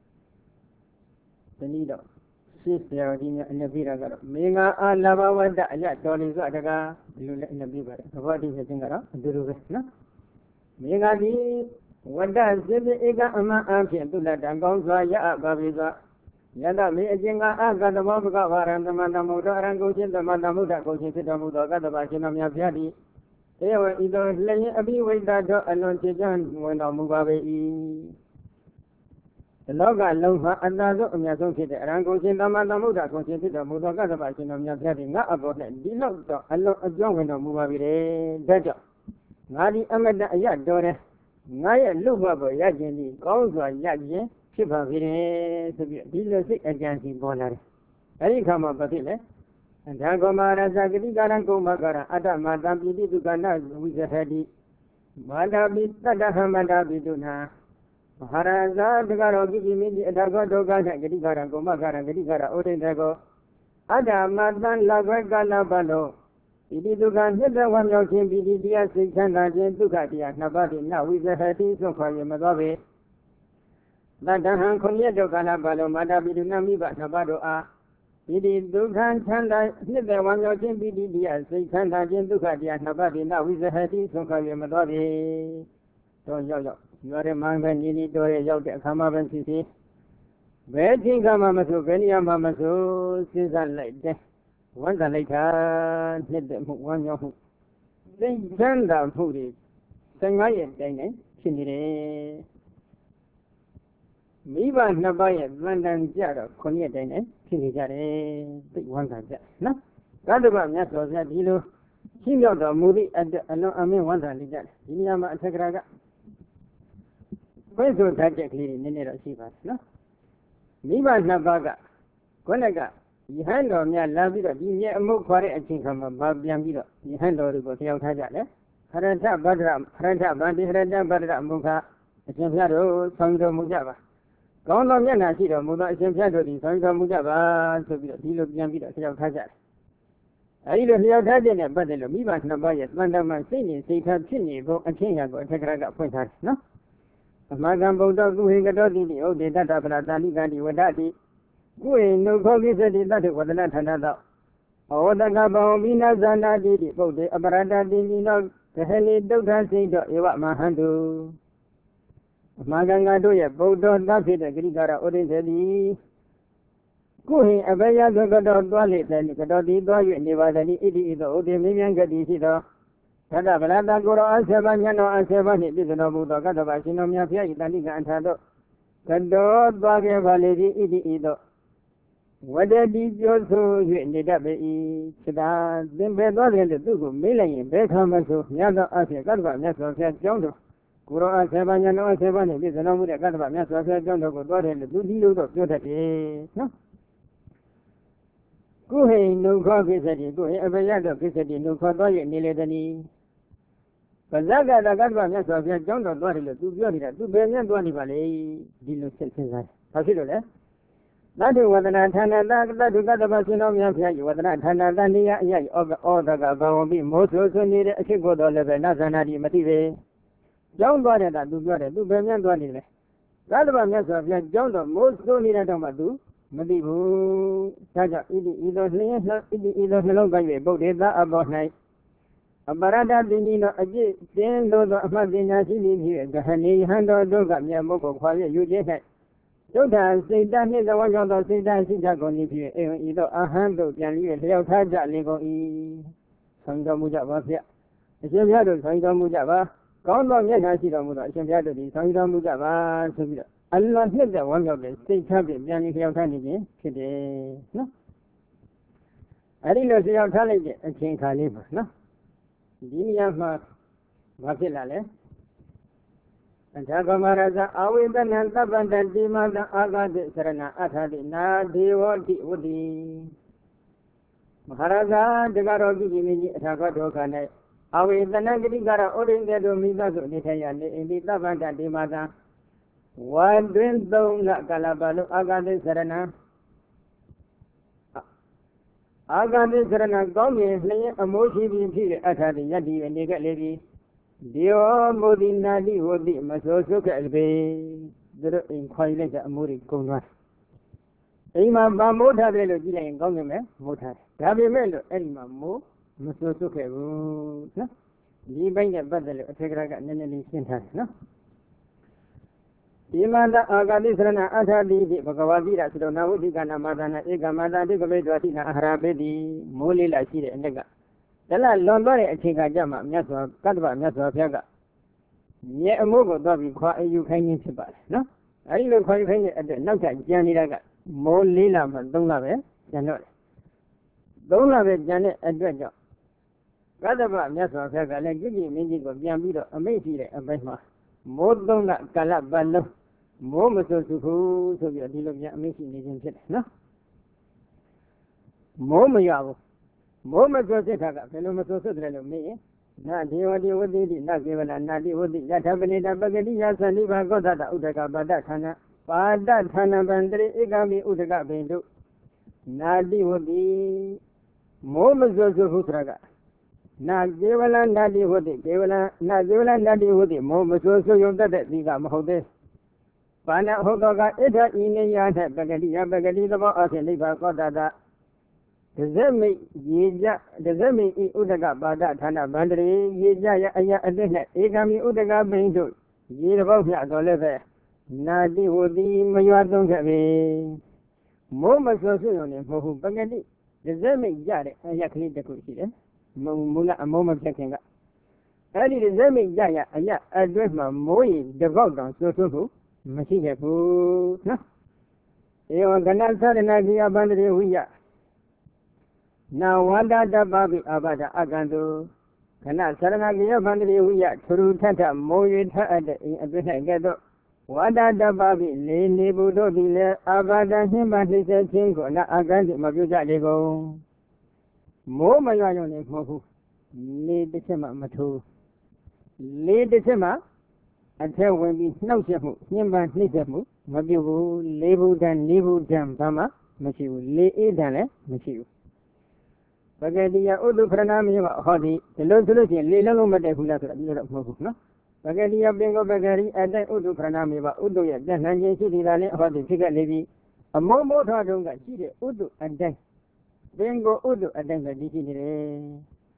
ဒီနည်းတော့ရှိဆရာကြီးများအနေပြတာကတော့မေငါအာလာဘဝတ္တအရတော်လီဆိုတကားဒီလိုလည်းအနေပြပါတယ်သဘောတည်းဖြစ်ခြင်းကတော့အတူတူပဲနော်မေငါဒီဝတ္တစေတိဧကအမှန်အဖြစ်သူလတံကောင်းစွာရအပ်ပါပေသောယတမေအကျင့်ကအကတဘောဘဂဝါရံသမန္တမုဒ္ဒအရံကိုရှင်သမန္တမုဒ္ဒကိုရှင်ဖြစ်တော်မူသောကတ္တဗရှင်တော်များဖျားသည်တေဝဤသို့လျင်အပိဝိတ္တတော်အလွန်ချစ်ကြဝင်တော်မူပါပေ၏ဒီလောကလုံးမှာအတ္တဆုံးအမြတ်ဆုံးဖြစ်တဲ့အရံကိုရှင်သမန္တမုဒ္ဒကိုရှင်ဖြစ်တော်မူသောကတ္တဗရှင်တော်များဖျားသည်ငါအပေါ်၌ဒီလောက်တော့အလွန်အကျွမ်းဝင်တော်မူပါပြီတဲ့ဒါကြောင့်ငါဒီအမတ္တအရတော်တယ်ငါရဲ့လူ့ဘဝကိုရခြင်းဒီကောင်းစွာရခြင်းဖြစ်ပါပြီတဲ့ဆိုပြီးဒီလိုစိတ်အကြံစီပေါ်လာတယ်အဲဒီခါမှာဘာဖြစ်လဲအဒါကမဟာရဇဂတိကာရံကုမကာရအတ္တမတံပိတိတုကနာဝိဇဟတိမာတာပိတတ္တဟမန္တာပိတုနာမဟာရဇတကတော့ကိကိမိတိအတ္တကောဒုက္ခ၌ဂတိကာရံကုမကာရံဂတိကာရဩဒိတကောအတ္တမတံလကွဲကာလပတ်လုံးပိတိတုကနှစ်သက်ဝမ်းမြောက်ခြင်းပိတိတရားစိတ်ချမ်းသာခြင်းဒုက္ခတရားနှစ်ပါးသည်နဝိဇဟတိဆုံးခွာရမသွားပေတတ္တဟံခုနှစ်ရက်တို့ကာလပတ်လုံးမာတာပိတုနာမိဘနှစ်ပါးတို့အားပိတိဒုက္ခချမ်းသာနှစ်သက်ဝမ်းမြောက်ခြင်းပိတိတရားစိတ်ချမ်းသာခြင်းဒုက္ခတရားနှစ်ပါးသည်နဝိဇဟတိဆုံးခွာရမသွားပေတော့ရောက်ရောက်ရွာထဲမှာပဲညီညီတော်ရဲ့ရောက်တဲ့အခါမှာပဲဖြစ်ဖြစ်ဘယ်ချိန်ကမှမဆိုဘယ်နေရာမှာမဆိုစဉ်းစားလိုက်တဲ့ဝမ်းသာလိုက်တာနှစ်သက်မှုဝမ်းမြောက်မှုစိတ်ချမ်းသာမှုတွေဆယ်ငါးရက်တိုင်းတိုင်းဖြစ်နေတယ်မိဘနှစ်ပါးရဲ့တန်တန်ကြတော့ခုနှစ်ရက်တိုင်းတိုင်းဖြစ်နေကြတယ်သိဝမ်းသာကြနော်ကတ္တဗမြတ်စွာဘုရားဒီလိုရှင်းပြတော်မူသည့်အလွန်အမင်းဝမ်းသာနေကြတယ်ဒီနေရာမှာအထက်ကရာကခွင့်ဆိုတတ်တဲ့ကလေးတွေနည်းနည်းတော့ရှိပါတယ်နော်မိဘနှစ်ပါးကခုနကယဟန်တော်များလာပြီးတော့ဒီမြဲအမှုခွာတဲ့အချိန်ခါမှာဗာပြန်ပြီးတော့ယဟန်တော်တွေကိုဖျောက်ထားကြတယ်ခရထဗဒ္ဒရခရထဗန္တိခရထဗဒ္ဒရမုခအရှင်ဘုရားတို့ဆောင်တော်မူကြပါကောင်းသောမျက်နှာရှိတော်မူသောအရှင်ဘုရားတို့သည်ဆောင်တော်မူကြပါဆိုပြီးတော့ဒီလိုပြန်ပြီးတော့ဖျောက်ထားကြတယ်အဲဒီလိုဖျောက်ထားခြင်းနဲ့ပတ်သက်လို့မိဘနှစ်ပါးရဲ့သံတမန်စိတ်နေစိတ်ထားဖြစ်နေဖို့အချင်းရာကိုအထက်ကရာကဖွင့်ထားတယ်နော် Amagan Buddha Guhigadoti, O de Data Pratani Gandhi Wadati, Gui no Kogisati that was not another. O the Gabo Mina Zana did it, both the Abarada did not the Heli Dota Saint Eva Mahandu. Maganga Doya, Buddha Nafi, the Grigara Odin. Guhi Abaya Godo Dwali, then Gadoti Doy, Nevada, Idi, the Odimian Gadisida. Kada balada goro asebanya no asebani bisono budo kada basino mia pia itani gantado kado bage valedi idi ido wade di joso yende dabe i sida dimbe do de du ko melayin be khama so nya do ase kada mya so pia jong do goro asebanya no asebani bisono budo kada mya so pia jong do ko do de du di lo do pyo tate no ku he no kho kisati ku he abaya do kisati no kho do ye nile dani Zaga da Gadba Mesa, John Dwarilla, two Bionia, two Benian Dwanivale, Dilo Cesar. Pasilo, that was an antenna that you got the Basino, you was an antenna than the of all the Gabawi, most also need a Chico dollar, Nazanadi Mative. John Dwarilla, do Bionia, do Benian Dwanilla. Gadba Mesa, John, most so need a Domadu, Madibu, Saja, either either hello by way, both is that about night. Abarada Dino, a J, then those of Madina City here, the Honey, Hando, Doga, Yamoko, quiet, you just had. Don't say that is the one of those things that is going to be either a handle, can you tell Taja, Lego E. Sanga Mujava, if you had a Sanga Mujava, gone on yet, I see the Muda, if you had a Sanga Mujava, so I love the one of the state champion, Yanni Hill today. No, I didn't know the intelligent and King Khalifa, no. Dinia Mapilale and Tagamaraza, Awi the Nantaban and Dima the Aga Serena Atadina, Devo Udi Maharaja, the Garogi, Tagadokane, Awi the Nagigara, Odin the Dominas, Nitayan, in the Taban and Dimada. One dream though not Galabalu Aga Serena. Agandi Serena Gomi, a moshi at the Yadi and Nigga Lady. Dio Modinadi would be Masosuka Elbe, the inquiry at Muri Kunwa. Ima Mota Velo Gillian Gongame, Mota, Gabi Melo, Elma Mo, Masosuka, Libang a Badal, a Tegra and Nelly Sinta, no? Imanda Agadi Serena Atadi, Bagavadi, so now the Gana Madana, Egamada, the Gabedatina, Harabedi, Moli Lasi and Nega. Tella Lombari, a Chingajama, Miaso, Kadva, Miaso, Piaga. Yet a mogo dog you can use about, no? I look quite at the Naka, Gianni Raga, Moli Lama, don't love it, Janot. Don't love it, Janet, and Dredger. Kadava, Miaso, Piaga, like Gigi, Mingy, Biambido, amazing, and Besma. More don't like Calabano. More Maso to so you are dealing with amazing agent, no? More Mayavo. More Maso Setaga, fellow Maso Sotelo, me. Not the only what they did not given and not the what that happened in the Bagadias and Liva Godata Utaka Badakana. Pada Tana Bandre, Egami Utaka Bendo. Not the what the more Maso Hutraga. Not Gavala, not the what they gave, not Gavala, not the what they more Maso so you got that Vigam Hode. Pana Hoga, Eta in a yard, Bagadia, Bagadi, the Boss, and Liva Godada. The Zemi, Yija, the Zemi Udaga Bada, Tana Bandri, Yija, Adena, Egami Udaga Bendo, Yirabia, Doleve, Nadi Woodi, Mayadon Gabe. Moma Sosun, who Bagadi, the Zemi Yard, Ayakli the Kushi, Mula, a moment checking up. Early the Zemi Yaya, Aya, address my Moi, the Vogan, so. Machine food, no? You are going to tell an idea about the we are. Now, one that the Babi Abada Agando cannot tell an idea about the we are through Tata, Moyed her at the Gado. One that the Babi, Lady Budo, Abada, him, and he said, Tingo, not Agandi, Mabuja Lego. More Mayan, Mohu, lead the Sema Matu. Lead the Sema. Until when we know Shamu, Nimba Nisamu, Mabu, Lebu than Nibu Jam Pama, Machu, Le Edane, Machu. Bagadia Udu Pranami Hodi, the Lord Solution, Lilamo Madehula, no? Bagaria Bingo Bagari, and then Udu Pranamiba, Udu, then Nanji City, about the figure lady. A more motor don't get cheated, Udu, and then Bingo Udu, and then the Dickie.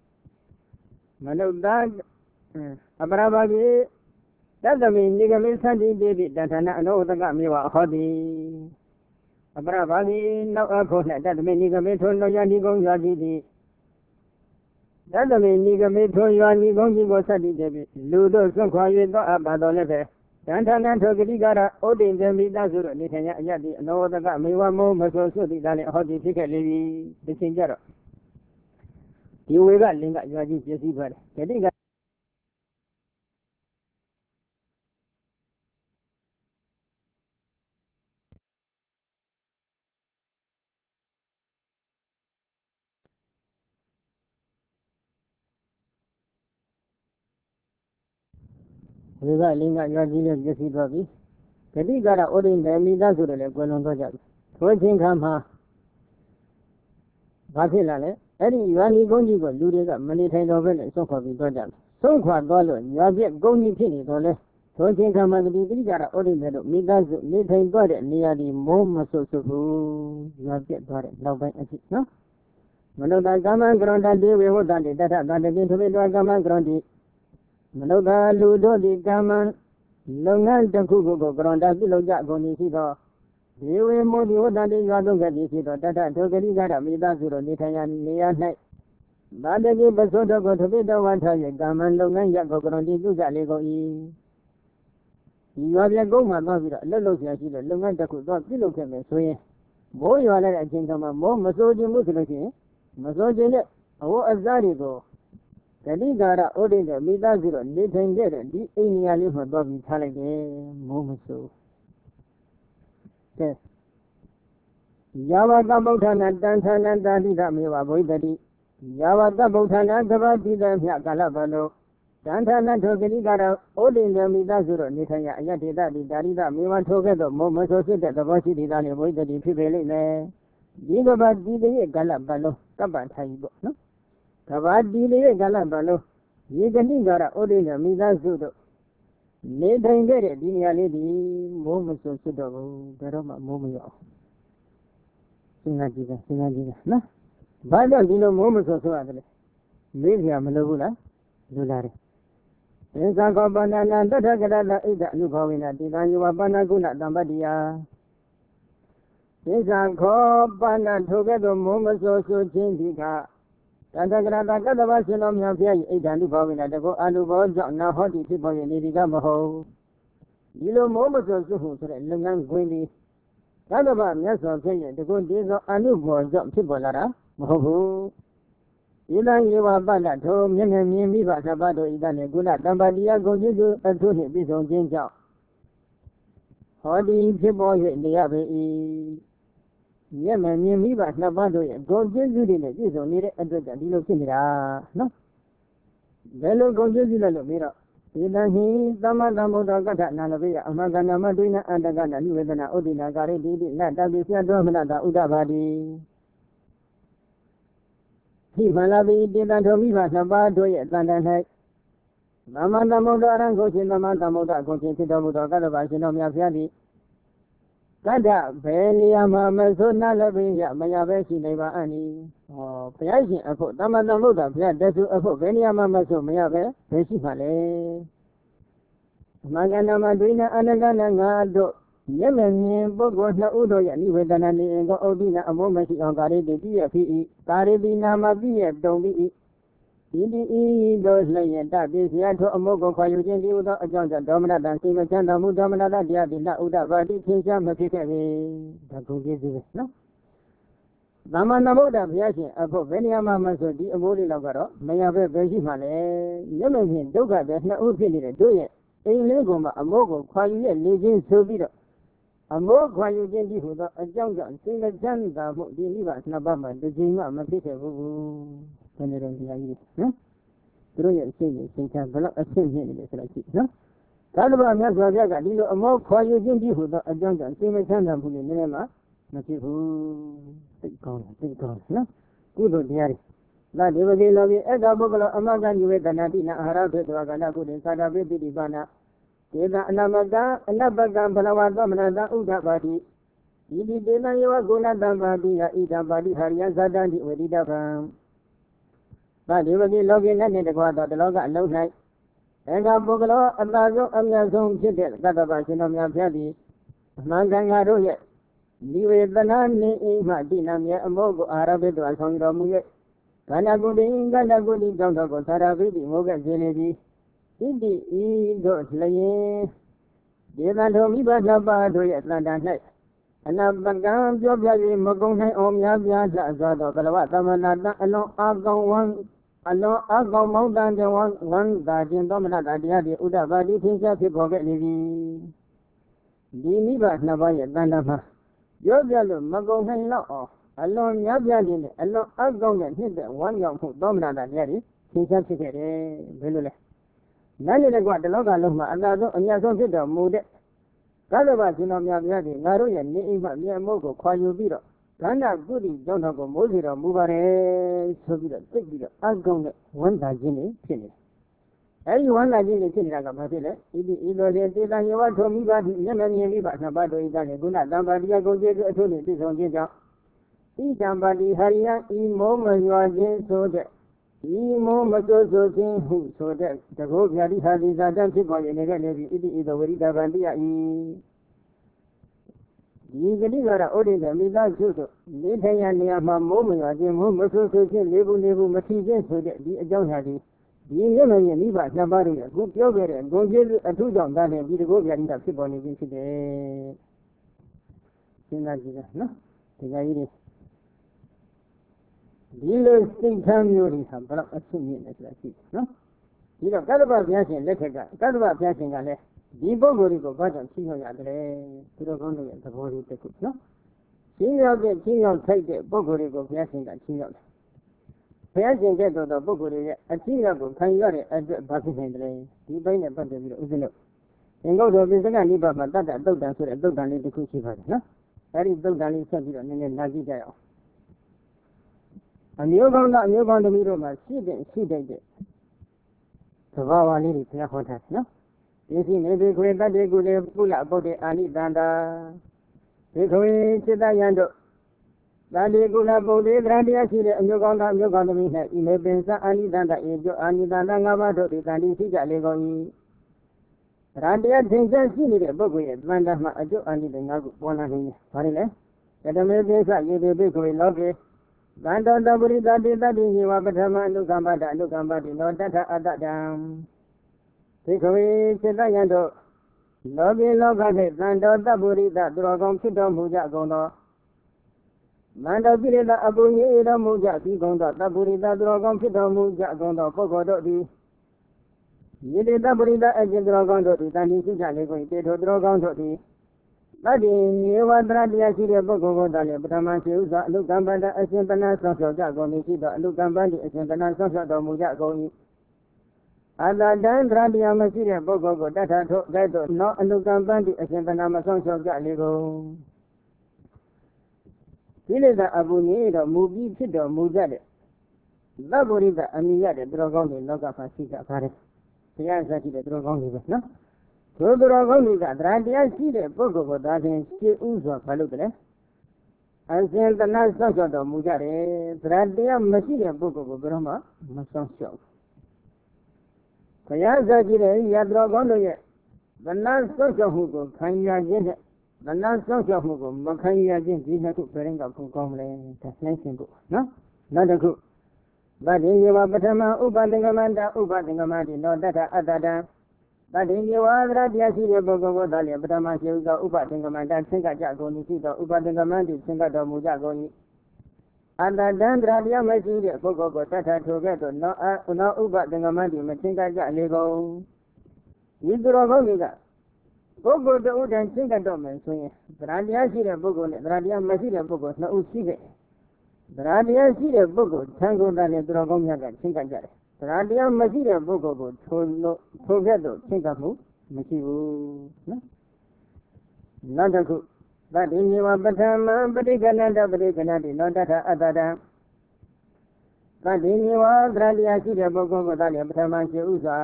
Manodag Abrabagi, that's the mean, Nigga Sandy David, that I know the Gamiwa Hobby. Abrabagi, no airport, that mean Nigga Meton, no Yandigo Yadi. That the mean Nigga Meton, Yandigo Sadi David, Ludo, some quiet, Abadoleve. Dantana Togigara, Odin, the Midazur, Nitania Yadi, no other Gamiwa Mo, so the Dali Hobby ticket lady, the singer. You will got Linga Yadi, Jessie, but getting we got Linga Yadi, Jessie, Bobby. Getting got a Odin, the Midazur, the Golonga. Twenty come, Bakilale, Eddie Yani Gonjigo, Ludiga, many times over and so for the Dodgers. So far, Golo, you are get going penny, Dole. Twenty come and the Digara Odin, Midas, Nathan got it near the Mom, so so you have get got it. Now by a six, no? Manoda Gama Granda, we would done it, that I've done again to be Gama Grandi. Manoda Ludo, the Gama, Longan, the Kugo, Granda, below Jagoni, you will more than the Yadu Gadisi, that I took any got a Midazuro, Nitayan, near night. But the give a sort of go to be the one time, Gaman, Longan, Yago, Grandi, Lego E. You have your goma, Lolo, Longan, the Kudo, Piloka, so boy, you are like a gentleman, more Masoji Muslim, Masoji, oh, Azarigo. The Ligara, Odin, Midazuro, Nitan, the Indian for Bobby Talagan, Momoso. Yes. Yava Gabotana, Dantana, Dada Miwa, Boydadi. Yava Gabotana, Gabati, Yakalabano. Dantana Togeligara, Odin, the Midazuro, Nitaya, Yati, Darida, Miwa Togedo, Momoso, the Bosi, Dani, Boydadi, Pibele. Gigabat Didi, Galabalo, Kabataibo, no? Kabat Didi, Galabalo. Yigaligara, Odin, the Midazuro. Nathan get it, Dinia lady, moments of Sudo, Garoma, Momio. Sinagiga, Sinagiga, no? By the Dino moments of Suadre. Maybe I'm a Lula, Lulare. In Sanko Banana, the Tagada, Ida, Lugovina, Divan, you are Banaguna, Dambadia. In Sanko Banana, together moments of Sujindica. Tantagana, the version of your fear, Ida, Lugovina, the go Alubo, now hot people in Idigamo. You know, moments of Suhu, Lungan Quindi. Tadaba, yes, or say, the good days of Alubo, Tibolara, Mohu. Ilan you are bad at home, Yen and me, Sabado, Idan, Guna, Tambadia, go you and to him, this on Jinja. Howdy, Tiboy in the Abbey. Yemen, me, Sabado, go you in it, this only at the Dino Sinira. No? Bello go you in the mirror. Idan he, Damadamo, Gata, Nanavia, Amagana Madina, and the Gana, Nivana, Odina, Gari, Nata, Domina, Udabadi. He Malavi did not tell me what about it, London Head. Mamma Moda and goes in the Manta Moda, goes into the Moda, Gadabashi, Fiadi. Gada, Belia, Mamma, so Nalavia, Mayaveshi, never any. Oh, Piazi, I put Damada Moda, that's a put Belia, Mamma, so Mayave, Pesifale. Magana Madrina, Anagana, do. Yemen, Bogota Udo, and even than an Odina, a moment on Gari, the D F E, Caribina, Mavia, don't be. E. Those lay and that is yet to a mogo for you, Uda, a John, Domina, and Simon, Domina, the Adina, Uda, Vadi, Kinsam, the Picari, the Gugi, no? Namana Moda, yes, above any amount of the Amori Lavaro, may have a very male. Yemen, Doga, there's no opinion, do it. A Legoma, a mogo, quiet, legend, so bitter. A more quiet than you, a young John, sing a janda, the Livas, Nabama, the Jima, Mapita, who generally like it. Brilliant singing, sing a singing, like it, no? Talaba, Nazaga, you a more quiet than you, a young John, sing a janda, who in Nema, not you, think on, think on, no? Good old Yari. that they will be loving as a bubble among you with an antina Arabic to Aganaku in Sadabi Dibana. Deva Anamaga, Anabaga, Palawadamana, Uda Badi. Ili Dena Yua Guna Dambadi, Ida Badi, Haryazadani, Wedidabam. But they will be loving and in the water, the log at low night. And a bugalo, a bazo, a yazon, Chidel, Gadabashin of Yampiadi. Mangangaro yet. Liwe Banani, Madina, Mogo, Arabic, or Songramu. Kanagudi, Ganagudi, Dongo, Sarabi, Moga Zelebi. Idi, Ido, Slaye. Devando, Ibaba, do yet London night. And a bagam, Jobi, Mogone, Omyabia, Zado, Kalawata, along Agon one, along Agon Mountain, the one, one, Guardian Dominant, Adia, Udabadi, Tinka, people get Livi. Diniba, Navaya, Bandama. Jobialo, Mogone, law, along Yabiadin, along Agon, and hit one young dominant, Adia, Tinka, Velule. None of the Guadalога Loma, another, and Yazon Vida, Mood. Otherwise, you know, Yadi, Naru and Nima, Mogo, Quayu Viro. Gana Goody, don't have a Mozira, Mubare, Sobida, Tigida, Agong, one Lagini, Chini. Any one Lagini, Chinagamatilla, either they did and you want to me, but Yemeni, but Nabado is done, Guna, Dambadia, go get a tune, this on Gita. Each somebody, Haria, E. Moment, you are again so that. E. Moment, so who, so that the road Yadi had is identified in a navy, it is a very Davandia. Usually, there are only the Milan Suto. Later, and near my moment, I came home, so to say, Lebu Lebu Matigan, so that the John Haddy. The Yemen and Eva, Nabari, good yogurt, and go get a two down, and be the go getting the people in today. No? The guy is. Dealers think time you have, but I'm assuming it's like it. No? You know, Calaba Piasin, let her go. Calaba Piasin, I the Bogorico button, see her at the Tirogondo and the body take it. No? King of the King of take the Bogorico Piasin and King of Piasin get to the Bogori, a King of Kanyari at the Basin, the Bain and Button, isn't it? And go to visit and leave up my dad, dog dance with a dog down in the cookie, no? That is dog down in Sabina and then Nagija. And you're going to you're going to meet my she did, she did it. So, our lady, no? You see, maybe great that they could have pulled out the Anitanda. They go into the Yando. That they could have both the Randia, and you're going to you're going to meet her. You may be Anitanda, Anitanda, Navato, the Kandisika Lego. Randia thinks that she needed a book with Vandama, a joke, and the one of him. Farile. That the Americans are you the big way, love it. Vanda the Buri that did that in you, but Hama, look about that, look about it, not that at that down. Take away Chedayando. Lobby Logade, Vanda the Buri that Dragon Sidon Muja Gondo. Vanda Villa Abuya Muja Gondo, the Buri that Dragon Sidon Muja Gondo, Pogodoti. You did the Buri that Agent Dragon Doti, and he said, going to Dragon Doti. But in you are Dradia City of Bogo, but a man to look up at the Ascentana Social Jago, look up at the Ascentana Social Mujago. Other than Dradia Masiria Bogo, that I told that not look up at the Ascentana Social Jago. Fili the Abunida, Mubi Chido, Mujade. Labori the Amiya, the Dragon, Loga Sita Paris. The answer to the Dragon, no? So the Dragon is a Dradia see the Bogo that is still Uzo Palugre. And then the nice social of Mujare, Dradia Masiria Bogo Brahma, Mason Show. Kayaza Gire, Yadragono yet. The nice social Hugo, Kanya Jin, the nice social Hugo, Makanya Jin, Gina to Peringa Kumkomle, translation book. No? Not a good. But in your Batama, Ubadangamanda, Ubadangamadi, no data other than. But in your other Diasi Bogo, Dalia, Batama, Ubadangamanda, Singajago, Nisita, Ubadangamandi, Singado Mujago. And then Dradia Masiria Bogo, Tata together, no Ubadangamandi, Matinga Lego. You draw Gomiga. Bogo the Ud and Singado, so Dradia Sira Bogo, Dradia Masiria Bogo, no Usive. Dradia Sira Bogo, Tango Dalia Dragomiaga, Singajar. Dradia Masiria Bogo, together, Singamu, Masiu. Not a good. But in your Batama, but they cannot have a canadi, not that other than. သတ္တိညဝသရတရားရှိတဲ့ပုဂ္ဂိုလ်ကသာလေပထမရှိဥစွာ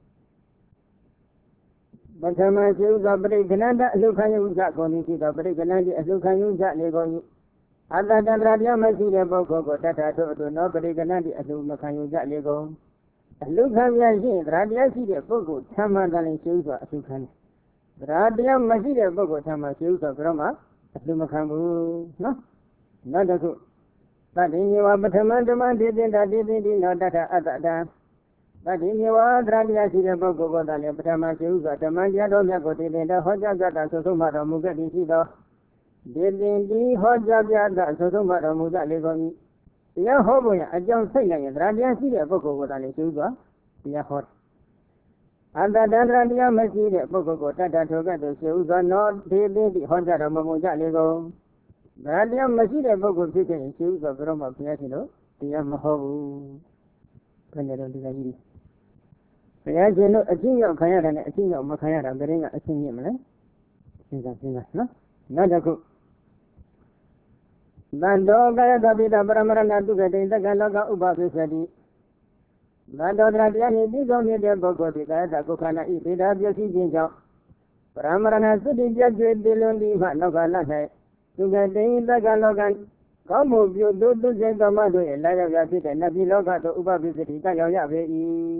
ပထမရှိဥစွာပရိက္ခဏတအလုခံယုဇကုန်သည်ရှိသောပရိက္ခဏတိအလုခံယုဇလေကုန်၏အတ္တတန္တရာတရားမရှိတဲ့ပုဂ္ဂိုလ်ကိုတထထို့အတူနောပရိက္ခဏတိအလုမခံယုဇလေကုန်အလုခံရရှိသရတရားရှိတဲ့ပုဂ္ဂိုလ်သမ်းမှန်တယ်ရှိဥစွာအလုခံတယ်သရတရားမရှိတဲ့ပုဂ္ဂိုလ်သမ်းမှရှိဥစွာဘယ်တော့မှအလုမခံဘူးနော်နောက်တစ်ခုသတ္တိညဝပထမဓမ္မဒေသင်္တာဒေသင်္တိနောတထအတ္တတံသတ္တိညဝသရတရားရှိတဲ့ပုဂ္ဂိုလ်ကသာလေပထမရှိဥစွာဓမ္မတရားတော်မြတ်ကိုဒေသင်္တာဟောကြားကြတာဆိုဆုံးမှတော်မူခဲ့သည်ရှိသောဒေသင်္တိဟောကြားပြတာဆိုဆုံးမှတော်မူကြလေကုန်၏တရားဟောဖို့ရအကြောင်းစိတ်လိုက်ရင်သရတရားရှိတဲ့ပုဂ္ဂိုလ်ကသာလေရှိဥစွာတရားဟောအတ္တတန္တရာတရားမရှိတဲ့ပုဂ္ဂိုလ်ကိုတတ္တထိုကဲ့သို့ရှိဥစွာနောဒေသင်္တိဟောကြားတော်မူကြလေကုန်ဒါတရားမရှိတဲ့ပုဂ္ဂိုလ်ဖြစ်တဲ့ရှိဥစွာဘယ်တော့မှဘုရားရှင်တို့တရားမဟောဘူးဘယ်နဲ့တော့ဒီကကြီးဘုရားရှင်တို့အချင်းရောက်ခံရတာနဲ့အချင်းရောက်မခံရတာဘယ်ရင်ကအချင်းမြင့်မလဲစဉ်းစားစဉ်းစားနော်နောက်တစ်ခုသံတော်ကရတပိတပရမရဏတုကတိသက္ကလောကဥပပိသတိသံတော်တရားနှင့်ပြီးဆုံးတဲ့ပုဂ္ဂိုလ်ဒီကရတကုခန္ဓာဤပိဒါပျက်စီးခြင်းကြောင့်ပရမရဏသုတိပြည့်ကျွေတည်လွန်ပြီးမှနောက်ကလ၌သူကတိသက္ကလောကကောင်းမှုပြုသူသူစိတ်တော်မတို့ရဲ့လာရောက်ရဖြစ်တဲ့နတ်ပြည်လောကသို့ဥပပိသတိကရောက်ရပေ၏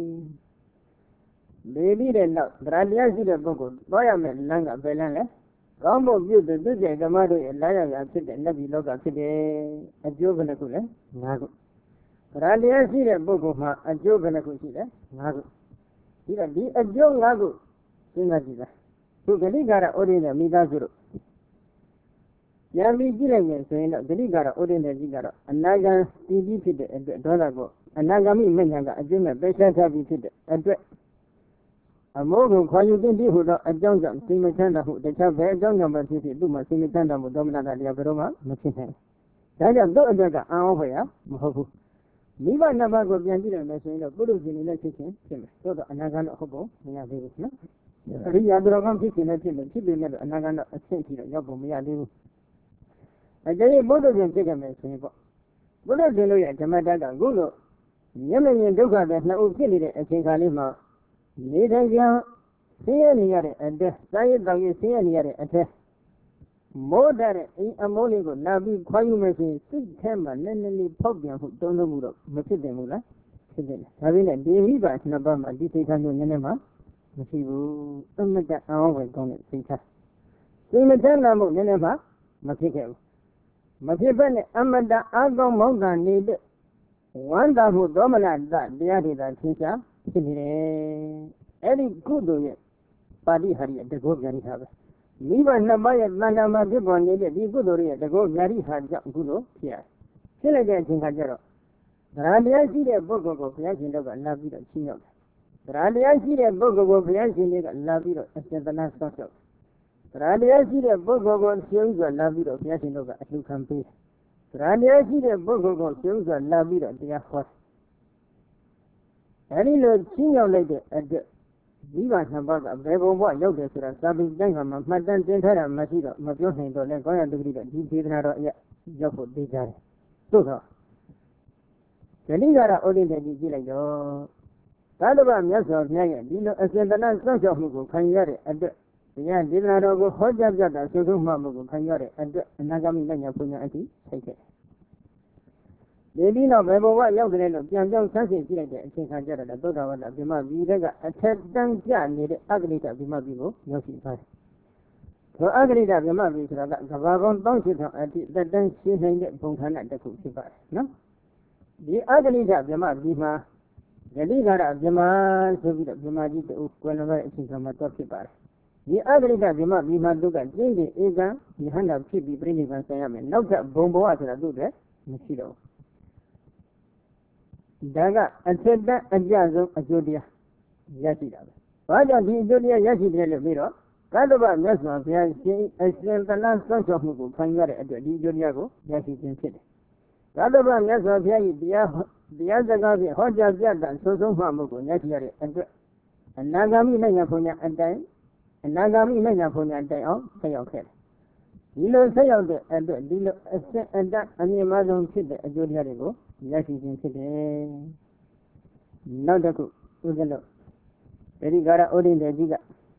ဒီပြီးတဲ့နောက်သရတရားရှိတဲ့ပုဂ္ဂိုလ်သွားရမယ်လမ်းကဘယ်လမ်းလဲကောင်းမှုပြုသူသူစိတ်တော်မတို့ရဲ့လာရောက်ရဖြစ်တဲ့နတ်ပြည်လောကဖြစ်တယ်အကျိုးဘယ်နှခုလဲ၅ခုသရတရားရှိတဲ့ပုဂ္ဂိုလ်မှာအကျိုးဘယ်နှခုရှိလဲ၅ခုဒီတော့ဒီအကျိုး၅ခုစဉ်းစားကြည့်ပါခုဂလိကာရဩဒိနဲ့မိသားစုတို့ယံပြီးကြည့်လိုက်ရင်ဆိုရင်တော့ဂလိကာရဩဒိနဲ့ကြည့်ကတော့အနာဂံတည်ပြီးဖြစ်တဲ့အတွက်ဒေါသကိုအနာဂမိမဉ္ဇဏ်ကအကျိုးမဲ့ပယ်ရှားထားပြီးဖြစ်တဲ့အတွက်အမိုးကိုခွာယူခြင်းတည်းဟူသောအကြောင်းကြောင့်စိတ်မချမ်းသာမှုတခြားဘယ်အကြောင်းကြောင့်ပဲဖြစ်ဖြစ်သူ့မှာစိတ်မချမ်းသာမှုဒေါမနတာတရားဘယ်တော့မှမဖြစ်နိုင်ဘူးဒါကြောင့်သူ့အတွက်ကအံ့ဩဖွယ်ရမဟုတ်ဘူးမိဘနှစ်ပါးကိုပြန်ကြည့်လိုက်မယ်ဆိုရင်တော့ပုရုဇဉ်နဲ့ဖြစ်ချင်းဖြစ်မယ်သို့တော့အနာဂတ်တော့ဟုတ်ပုံမရသေးဘူးနော်အရိယာတော်ကဖြစ်ချင်းနဲ့ဖြစ်မယ်ဖြစ်ပေမဲ့အနာဂတ်တော့အဆင့်ထိတော့ရောက်ပုံမရသေးဘူးအကျဉ်းပုရုဇဉ်ဖြစ်ခဲ့မယ်ဆိုရင်ပေါ့ပုရုဇဉ်တို့ရဲ့ဓမ္မတကခုလိုမျက်မမြင်ဒုက္ခတွေနှစ်ဦးဖြစ်နေတဲ့အချိန်ခါလေးမှာနေတိုင်းကဆင်းရဲနေရတဲ့အတက်စာရေးတောင်ရေးဆင်းရဲနေရတဲ့အထက်မိုးတဲ့အိမ်အမိုးလေးကိုလာပြီးခွာယူမယ်ဆိုရင်စိတ်ထဲမှာနည်းနည်းလေးဖောက်ပြန်မှုတုံ့ပြန်မှုတော့မဖြစ်တယ်ဘူးလားဖြစ်တယ်ဒါပေမဲ့ဒီမိဘနှစ်ပါးမှာဒီစိတ်ထားမျိုးနည်းနည်းမှမရှိဘူးအမတ္တအောင်းဝင်ကောင်းတဲ့စိတ်ထားစိတ်မချမ်းသာမှုနည်းနည်းမှမဖြစ်ခဲ့ဘူးမဖြစ်ဘဲနဲ့အမတ္တအာကောင်းမောင်းတာနေတဲ့ဝမ်းသာမှုဒေါမနတတရားတွေသာသင်္ချာဖြစ်နေတယ်အဲ့ဒီကုသိုလ်ရဲ့ပါဠိဟာရီတကောဗျာတိဟာပဲမိဘနှစ်ပါးရဲ့တဏ္ဍာမှာဖြစ်ပေါ်နေတဲ့ဒီကုသိုလ်ရဲ့တကောဗျာတိဟာကြောင့်ကုသိုလ်ဖြစ်ရတယ်ဖြစ်လိုက်တဲ့အချိန်ခါကျတော့သရတရားရှိတဲ့ပုဂ္ဂိုလ်ကိုဘုရားရှင်တို့ကလာပြီးတော့ချင်းရောက်တယ်သရတရားရှိတဲ့ပုဂ္ဂိုလ်ကိုဘုရားရှင်တွေကလာပြီးတော့အစင်တနာဆောက်ရှောက်သရတရားရှိတဲ့ပုဂ္ဂိုလ်ကိုရှင်းဥစွာလာပြီးတော့ဘုရားရှင်တို့ကအလှူခံပေးတယ်သရတရားရှိတဲ့ပုဂ္ဂိုလ်ကိုရှင်းဥစွာလာပြီးတော့တရားဟောတယ်အဲဒီလိုချင်းရောက်လိုက်တဲ့အတွက်မိဘနှစ်ပါးကဘယ်ဘုံဘဝရောက်တယ်ဆိုတာသာပြီးတိုင်းမှာမှတ်တမ်းတင်ထားတာမရှိတော့မပြောနိုင်တော့လဲကောင်းရတုတိတော့ဒီဒေသနာတော်အရရောက်ဖို့သိကြတယ်သို့တော့ဂလိကာရဩဒိတကြီးကြည့်လိုက်တော့သာတဗမြတ်စွာဘုရားရဲ့ဒီလိုအစဉ်တနာစောင့်ရှောက်မှုကိုခံရတဲ့အတွက်တရားဒေသနာတော်ကိုဟောကြားပြတာဆုံးဆုံးမှမှုကိုခံရတဲ့အတွက်အနာဂတ်လက်ညာပညာအထိဆိုင်ခဲ့ဒီဒီတော့ဘယ်ဘဝရောက်တယ်လို့ပြန်ပြောင်းဆန်းစစ်ကြည့်လိုက်တဲ့အချိန်ခါကျတော့သုဒ္ဓဝတ္တဗိမဗီရကအထက်တန်းကျနေတဲ့အဂလိတဗိမဗီကိုရောက်ရှိသွားတယ်။ဒီအဂလိတဗိမဗီဆိုတာကကဘာပေါင်းတောင်းရှိထောင်အထိတက်တန်းရှင်းနိုင်တဲ့ဘုံဌာနတစ်ခုဖြစ်ပါတယ်နော်။ဒီအဂလိတဗိမဗီမှာဂလိကာရဗိမဆိုပြီးတော့ဗိမကြီးတူကွယ်လွန်တဲ့အချိန်ခါမှာတော့ဖြစ်ပါတယ်။ဒီအဂလိတဗိမဗီမှာသူကကျင်းကျင်းအေကံယဟန္တာဖြစ်ပြီးပြိဋိဘံဆိုင်ရမယ်။နောက်ထပ်ဘုံဘဝဆိုတာသူ့အတွက်မရှိတော့ဘူးဒါကအထက်တန်းအကြဆုံးအကျိုးတရားရရှိတာပဲ။ဘာကြောင့်ဒီအကျိုးတရားရရှိတယ်လို့ပြီးတော့ကတ္တဗမြတ်စွာဘုရားရှင်အရှင်တလန်းစောင့်ရှောက်မှုကိုခံရတဲ့အတွက်ဒီအကျိုးတရားကိုရရှိခြင်းဖြစ်တယ်။ကတ္တဗမြတ်စွာဘုရား၏တရားတရားစကားဖြင့်ဟောကြားပြတာဆုံးဆုံးမှမှုကိုရရှိရတဲ့အတွက်အနာဂါမိနိုင်ငံဘုံညာအတိုင်းအနာဂါမိနိုင်ငံဘုံညာအတိုင်းအောင်ဆက်ရောက်ခဲ့တယ်။ဒီလိုဆက်ရောက်တဲ့အတွက်ဒီလိုအစစ်အတတ်အမြင့်မားဆုံးဖြစ်တဲ့အကျိုးတရားတွေကို yasi sin sitting. Not the cook, Uzalo. Very gara odin the giga.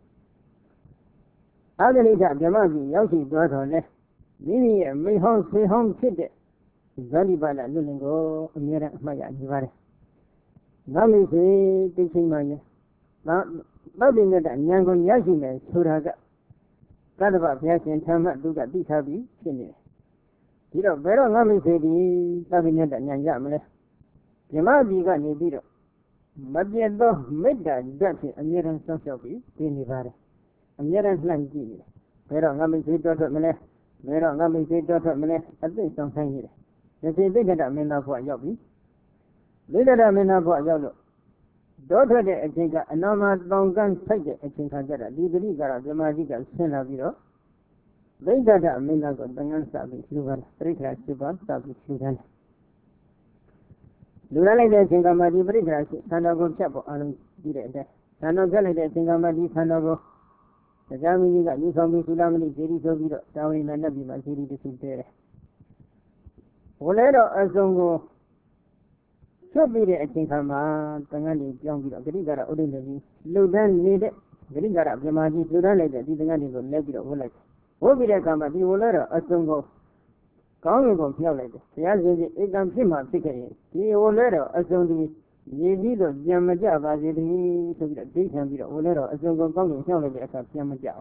Other later, Yamagi, Yoshi, daughter left. Mimi, me home, say home, sit it. Very bad at Lulingo, Mira, Maya, Nivare. Nami say, teaching my. Loving that Yangon Yashime, Suraga. Got about Yashi and Tama, do that, this happy, finish. You know, very Nami say, loving that Yamale. Yamagi got me beat up. But yet, though, made that dirty, a near and social be, Nivare. A near and Langi. Pero Nami say, daughter Mele. Pero Nami say, daughter Mele, at least don't hang it. They say, they get a man of what Yobi. They get a man of what Yolo. Daughter, I think a normal long gun take it, I think I get a legally got a Yamagiga, Sena Viro. They got a man of the Bangan Sabi, Sugar, three class super, Sabi, Sudan. Lurale de Singamadi, three class, Sanago Chapo, and did it. Sanogale de Singamadi, Sanago. The Jamini got you from me to Lamini, series of Viro, down in Manabi, my city to Supere. Olero Azongo. So be the Chinkama, Tangani, young Gregara, Odin, Ludan needed, Gregara, Yamagi, Ludan, the Didangani, Levy of Wolet. What be the Kama, the Olera, Azongo? Coming from Pialet, the Azzi, Egam Pima, Picay, the Olera, Azondi, Yevido, Yamaja, Vazidi, so that they can be the Olera, Azongo, coming, Pialet, as Yamaja.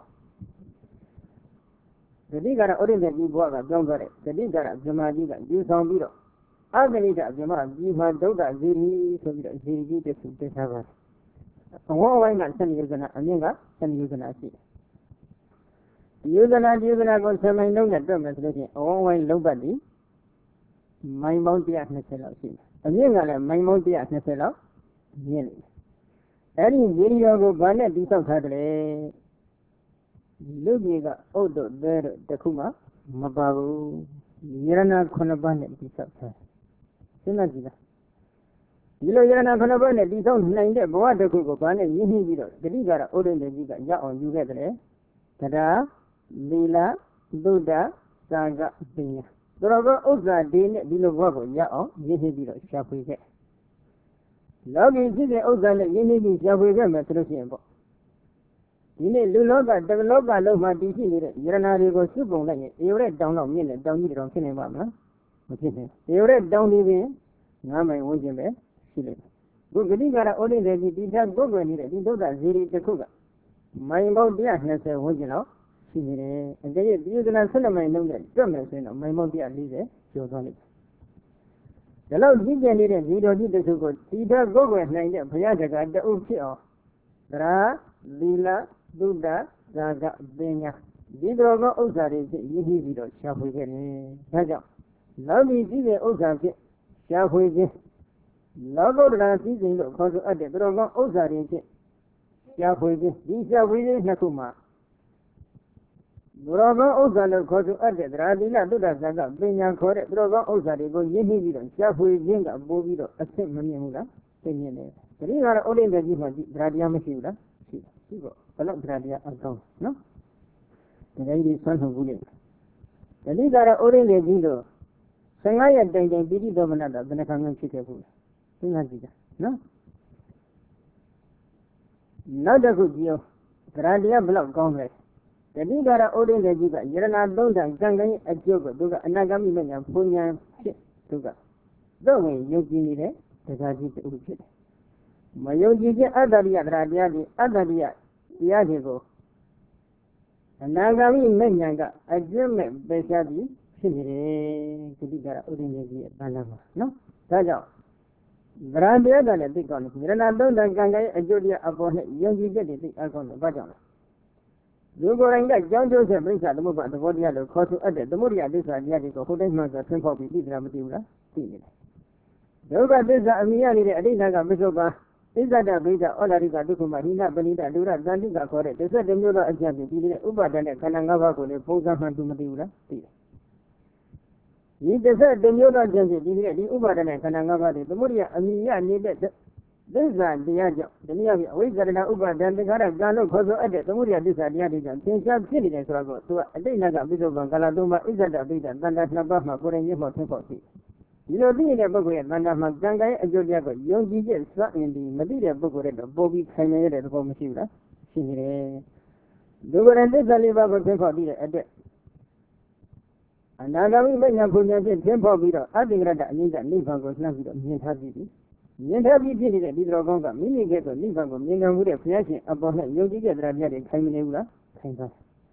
The Digara Odin, the Dibuaga, Dongare, the Digara, Yamagiga, you sound below. Avenida, Jama, you had Doga, Ziri, so that Ziri gets to have a one line send you an Amiga, send you an Asi. You can not use an agon semi known that term as looking all way nobody. My mounty at Nesella. Amiga, my mounty at Nesella. Nearly. Any video go banner, this of Hadley. Lugiga, Odo, there, the Kuma, Mabaru, Yerana Konaban, this of her. Sinajiga. You know, you're not going to burn it. These don't name the water cook upon it. You need it. The Liga, Odin, the Liga, Yaon, you get it. Tada, Lila, Buddha, Saga, Pina. Drogo, Uza, Din, Dilogo, Yaon, you need it. Shall we get? Log is the Uza, you need it. Shall we get Matrosian? You need Luloga, the Loga, Loma, D C, you're not able to go like it. You read down on minute, down here on cinema. You read down even. Now my own bed. Good Gregara only the detailed go when it is Ziri the Kuga. My mouth, dear, has a original. She did it, and they use an answer my name, German, my mouth, dear, Lise, she was on it. The Lord began it and Zido did the good. Peter go when I get Piaga, the Uchi. Ra, Lila, Buddha, Zaga, Benya. Zido go Ozari, you hear it, shall we get it? Love me, the Ozaki, shall we get Logo season because at the Drogon Ozari, shall we get these shall we get Nakuma. Drogon Ozalo because at the Radina Duda Zaga, Benya Kore, Drogon Ozari, go Yemi, shall we get a Bovido, a same Mamula, Penny. The Riga only the Jima, Dradia Machula, she go, a lot Dradia account, no? The lady son of William. The Riga only the Jido. Sangaya Dang Bidi Dominada, the Nakan Chicago. No? Not a good deal. Gradia block Congress. The Ligara Odin the Giga, Yerana Donda, Gangai, a Joga, Duga, Anagami, and Punya, Duga. The way you give me the Gaji Uchi. My Yogi Adaria, Radia, Adaria, Diago. Anagami Menyaga, a German Besadi. Simile, Ligara Odin, Banama. No? Taja. Grandia than a big on it. Renado, the Gangai, a Julia upon it, young get it, Alcon, Bajan. You go and get John Joseph brings out the move at the body of the court to edit the Muria, this idea to go, who does not the simple be Ramatula. Yoga, this is a merely a Dinaga Misoba. Is that a beta, all a riga Dukumarina, Benita, Dura, Zandiga, correct. They said the Mula Ajami, Uba, than a Kanangava, the Posa to Madura. You said the Mula Ajami, the Uba, than a Kanangava, the Muria, Amia needed this is the Yaja, the Nia, which are now Uba, then the Gara Gano, Koso edit, the Muria, this idea, since I'm sitting in Srago, so a Dinaga Misoba, Galaduma, is that a beta, than that Nabama, for a new for ဒီလိုသိတဲ့ပုဂ္ဂိုလ်ရဲ့တဏ္ဍာမှာကံကံရဲ့အကျိုးတရားကိုယုံကြည်ချက်စွန့်ရင်ဒီမသိတဲ့ပုဂ္ဂိုလ်ရဲ့တော့ပို့ပြီးခံရတဲ့သဘောမရှိဘူးလားရှိနေတယ်ဒုက္ခရသစ္စာလေးပါးကိုသင်ဖော်ပြီးတဲ့အတွက်အနာဂတ်မဉ္ဇဉ်ဘုံဉာဏ်ဖြင့်သင်ဖော်ပြီးတော့အတ္တိကရတအငြိမ့်ကနိဗ္ဗာန်ကိုလှမ်းပြီးတော့မြင်ထားပြီးပြီမြင်ထားပြီးဖြစ်နေတဲ့ဒီတော်ကောင်းကမိမိကဲ့သို့နိဗ္ဗာန်ကိုမြင်တော်မူတဲ့ဘုရားရှင်အပေါ်၌ယုံကြည်တဲ့တရားတွေခိုင်မနေဘူးလားခိုင်ပါ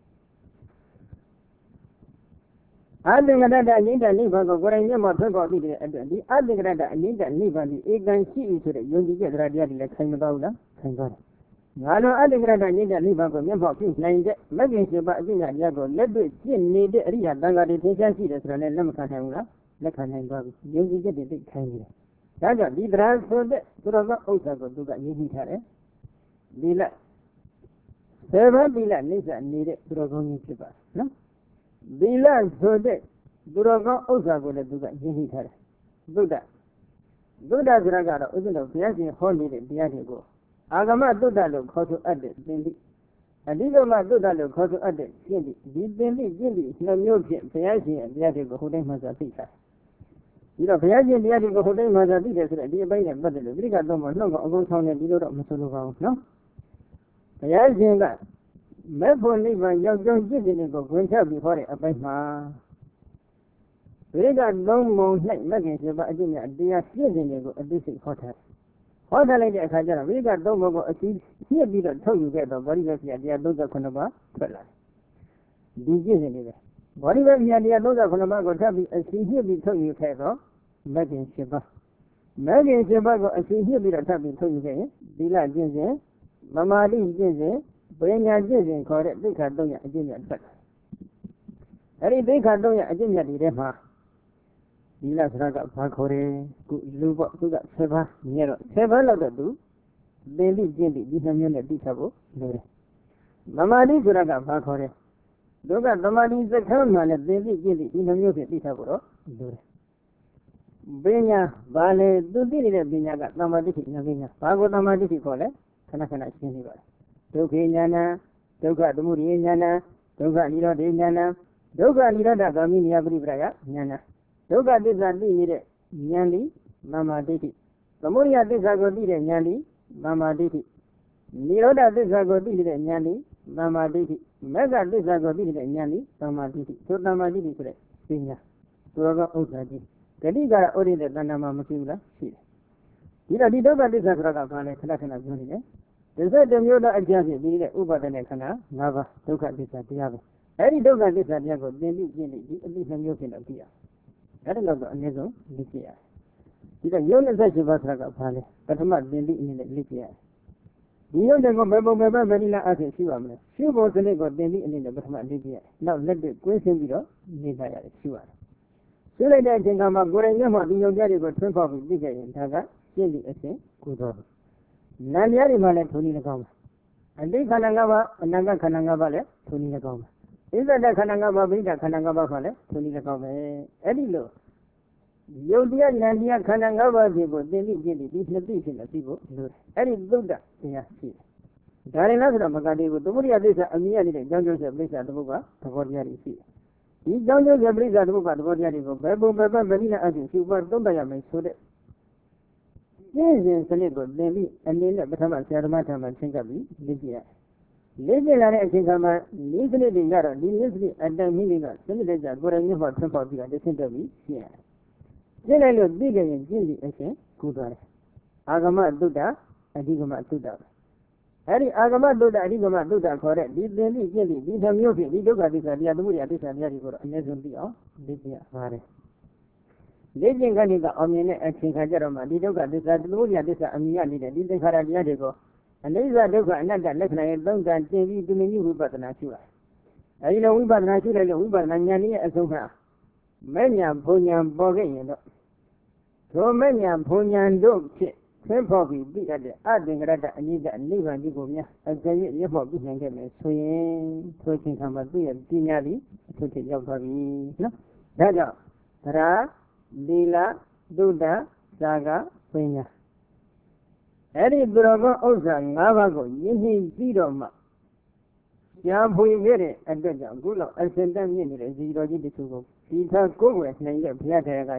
အတ္တကရတအငြိမ့်ကနိဗ္ဗာန်ကိုကိုယ်တိုင်မျက်မှောက်ထွက်ပေါ်ပြီးတဲ့အတွက်ဒီအတ္တကရတအငြိမ့်ကနိဗ္ဗာန်ဒီဧကံရှိပြီဆိုတဲ့ယုံကြည်တဲ့တရားတွေလည်းခိုင်မသွားဘူးလားခိုင်သွားတယ်ငါလိုအတ္တကရတအငြိမ့်ကနိဗ္ဗာန်ကိုမျက်မှောက်ပြုနိုင်တဲ့မဂ္ဂင်ရှင်ပါအကျင့်တရားကိုလက်တွေ့ကျင့်နေတဲ့အရိယာတန်ခါတွေသင်ရှားရှိတယ်ဆိုတာလည်းလက်မခံနိုင်ဘူးလားလက်ခံနိုင်သွားပြီယုံကြည်ချက်တွေသိခိုင်နေတယ်ဒါကြောင့်ဒီတရားဆိုတဲ့သူတော်ကဥစ္စာကိုသူကရည်ကြည်ထားတယ်ဒီလက်ဆေဘပိလနိစ္စနေတဲ့သူတော်ကောင်းကြီးဖြစ်ပါနော်ဒီလက်ဆိုတဲ့သူတော်ကောင်းဥစ္စာကိုလည်းသူကရည်ကြည်ထားတယ်သုဒ္ဓသုဒ္ဓဆိုတာကတော့ဥစ္စာတော်ဘုရားရှင်ဟောနေတဲ့တရားတွေကိုအာဂမသုဒ္ဓလို့ခေါ်ဆိုအပ်တဲ့သင်္တိအဓိကမသုဒ္ဓလို့ခေါ်ဆိုအပ်တဲ့ကျင့်တိဒီသင်္တိကျင့်တိနှမျိုးဖြင့်ဘုရားရှင်ရဲ့တရားတွေကိုဟိုတိုင်းမှာဆိုသိထားဒီတော့ဘုရားရှင်တရားတွေကိုဟိုတိုင်းမှာဆိုသိတယ်ဆိုတော့ဒီအပိုင်းနဲ့ပတ်သက်လို့ပြိဋ္ဌာတော့မှနှုတ်ကအကုန်ဆောင်နေဒီလိုတော့မဆိုလိုပါဘူးနော်ဘုရားရှင်ကမဲ့ဖို့နိဗ္ဗာန်ရောက်ကြောင်းကျင့်တဲ့ကိုဝင်ချပြီးဟောတဲ့အပိုင်းမှာပြိဋ္ဌာသုံးပုံ၌မဂ္ဂင်ရှင်ပါအကျင့်များတရားပြည့်စုံတယ်ကိုအသိစိတ်ဟောထားဟောထားလိုက်တဲ့အခါကျတော့ဝိကသုံးဘုံကိုအစီညှစ်ပြီးတော့ထုတ်ယူခဲ့တော့ဗောဓိဘဆရာတရားသုံးခုနှစ်ပါးထွက်လာတယ်ဒီကျင့်စဉ်တွေပဲဗောဓိဘဆရာတရားသုံးခုနှစ်ပါးကိုထပ်ပြီးအစီညှစ်ပြီးထုတ်ယူခဲ့တော့မဂ္ဂင်ရှင်ပါမဂ္ဂင်ရှင်ပါကိုအစီညှစ်ပြီးတော့ထပ်ပြီးထုတ်ယူခဲ့ရင်သီလကျင့်စဉ်မမာတိကျင့်စဉ်ပညာကျင့်စဉ်ခေါ်တဲ့သိက္ခာသုံးရအကျင့်များထွက်လာအဲ့ဒီသိက္ခာသုံးရအကျင့်များတွေထဲမှာဒီလဆိုတာကဘာခေါ်တယ်ခုလူပေါ့သူကဆယ်ပါးမြဲတော့ဆယ်ပါးလောက်တော့သူသင်္တိကျင့်တိဒီနှမျိုးနဲ့သိထားဖို့လိုတယ်သမာဓိဆိုတာကဘာခေါ်တယ်သူကသမာဓိစက္ခန်းမှလည်းသင်္တိကျင့်တိဒီနှမျိုးဖြင့်သိထားဖို့တော့လိုတယ်ပညာဘာလဲသူသိနေတဲ့ပညာကသမာဓိဋ္ဌိဉာဏ်ပညာဘာကိုသမာဓိဋ္ဌိခေါ်လဲခဏခဏရှင်းနေပါတယ်ဒုက္ခဉာဏဒုက္ခသမုဒယဉာဏဒုက္ခនិရောဓဉာဏဒုက္ခនិရောဓဂ ामि နိယပရိပရယဉာဏဒုက္ခသစ္စာသိနေတဲ့ဉာဏ်ဒီသမာဓိဋ္ဌိသမုဒယသစ္စာကိုသိတဲ့ဉာဏ်ဒီသမာဓိဋ္ဌိនិရောဓသစ္စာကိုသိတဲ့ဉာဏ်ဒီသမာဓိဋ္ဌိမဂ္ဂသစ္စာကိုသိတဲ့ဉာဏ်ဒီသမာဓိဋ္ဌိသို့သမာဓိဋ္ဌိဆိုတဲ့ပညာသူတော်ကဥစ္စာကြီးဂတိကရဩရိတဲ့တဏ္ဍာမှာမရှိဘူးလားရှိတယ်ဒီတော့ဒီဒုက္ခသစ္စာဆိုတာကဘာလဲခဏခဏပြောနေတယ်ဒီစက်တစ်မျိုးသောအကျဉ်းဖြင့်ပြီးတဲ့ဥပါဒနဲ့ခန္ဓာ၅ပါးဒုက္ခသစ္စာတရားပဲအဲ့ဒီဒုက္ခသစ္စာတရားကိုသင်ပြီးကျင့်ပြီးဒီအသိနှမျိုးဖြင့်တော့သိရအဲ့ဒါတော့အနည်းဆုံးလေ့ကျင့်ရတယ်ဒီတော့ယုံနဲ့ဆက်ရှိပါဆိုတာကဘာလဲပထမသင်ပြီးအနေနဲ့လေ့ကျင့်ရတယ်ဒီယုံတဲ့ကိုဘယ်ပုံဘယ်ဘက်ဗလိလာအဖြစ်ရှိပါမလဲရှိဖို့စနစ်ကိုသင်ပြီးအနေနဲ့ပထမလေ့ကျင့်ရတယ်နောက်လက်တွေ့ကွင်းဆင်းပြီးတော့နေကြရတယ်ရှိရတယ်ရှိလိုက်တဲ့အချိန်ကမှကိုယ်တိုင်မျက်မှောက်ဒီယုံကြတွေကိုထွန်းဖောက်ပြီးသိခဲ့ရင်ဒါကရှင်းပြီးအစဉ်ကိုတော်နံပြားတွေမှလည်းထုံနည်း၎င်းပါအတိတ်ခန္ဓာ၅ပါးအနာဂတ်ခန္ဓာ၅ပါးလည်းထုံနည်း၎င်းပါဣဇဒခန္ဓာ၅ပါးဗိဒ္ဓခန္ဓာ၅ပါးမှလည်းထုံနည်း၎င်းပဲအဲ့ဒီလိုယုတ်တရားနံတရားခန္ဓာ၅ပါးဖြစ်ကိုသင်ပြီးပြည့်ပြီးဒီနှစ်သိဖြစ်လို့သိဖို့လိုတယ်အဲ့ဒီသုဒ္ဓတရားရှိတယ်ဒါရင်လားဆိုတော့မကတိကိုသမုဒိယသစ္စာအမြင်ရနေတဲ့ကြောင်းကျိုးဆက်ပြိဿသမုပ္ပါသဘောတရားတွေရှိတယ်ဒီကြောင်းကျိုးဆက်ပြိဿသမုပ္ပါသဘောတရားတွေကိုဘယ်ပုံဘယ်ပတ်ဗလိနဲ့အဖြစ်ရှိဖို့သုံးတရမယ်ဆိုတဲ့ကျင့်စဉ်စနစ်ကိုသင်ပြီးအနေနဲ့ပထမဆရာသမားထံမှာသင်္ကပ်ပြီးလေ့ကျင့်ရလေ့ကျင့်လာတဲ့အချိန်ခါမှာဒီစနစ်တွေရတော့ဒီနည်းစနစ်အတန်မိမိကစနစ်တဲ့ကြကိုယ်တိုင်မျက်မှောက်ထွန်းပေါက်ပြီးတော့သင်တက်ပြီးရှင်းရတယ်ကျင့်လိုက်လို့သိကြရင်ကျင့်ပြီးအရှင်ကူသွားတယ်အာဂမသုဒ္ဓအဓိကမသုဒ္ဓပဲအဲ့ဒီအာဂမသုဒ္ဓအဓိကမသုဒ္ဓခေါ်တဲ့ဒီသင်ပြီးကျင့်ပြီးဒီသမျိုးဖြင့်ဒီဒုက္ခသစ္စာတရားသမုဒယသစ္စာတရားတွေကိုတော့အနည်းဆုံးသိအောင်လေ့ကျင့်ရပါတယ်လေ့ကျင့်ခန်းတွေကအောင်မြင်တဲ့အချိန်ခါကျတော့မှဒီဒုက္ခသစ္စာသမုဒယသစ္စာအမြင်ရနေတဲ့ဒီသင်္ခါရတရားတွေကိုအနိစ္စဒုက္ခအနတ္တလက္ခဏာရဲ့သုံးတန်တင်ပြီးဒီနည်းဝိပဿနာရှုရအဲဒီလိုဝိပဿနာရှုလိုက်လို့ဝိပဿနာဉာဏ်ရဲ့အဆုံးဟာမဲ့ညာဘုံညာပေါ်ခဲ့ရင်တော့သောမဲ့ညာဘုံညာတို့ဖြင့်သင်ဖို့ပြီးသိရတဲ့အသင်္ကရတအနိစ္စနိဗ္ဗာန်ကြီးကိုများအကျဉ်းရရဖို့ပြီးနိုင်ခဲ့မယ်ဆိုရင်ဆိုချင်းခံမှာသိရပညာသည်အထုထရောက်သွားပြီနော်ဒါကြောင့်သရလီလာသုဒ္ဓဇာကပညာအဲ့ဒီသူတော်ကောင်းဥစ္စာ၅ပါးကိုရင်းနှီးပြီးတော့မှရှားဖွေခဲ့တဲ့အတွက်ကြောင့်အခုလောက်အစင်တတ်မြင့်နေတဲ့ဇီတော်ကြီးတခုကိုဒီသာကိုယ်ွယ်နိုင်တဲ့ဘုရားတရားကကြီး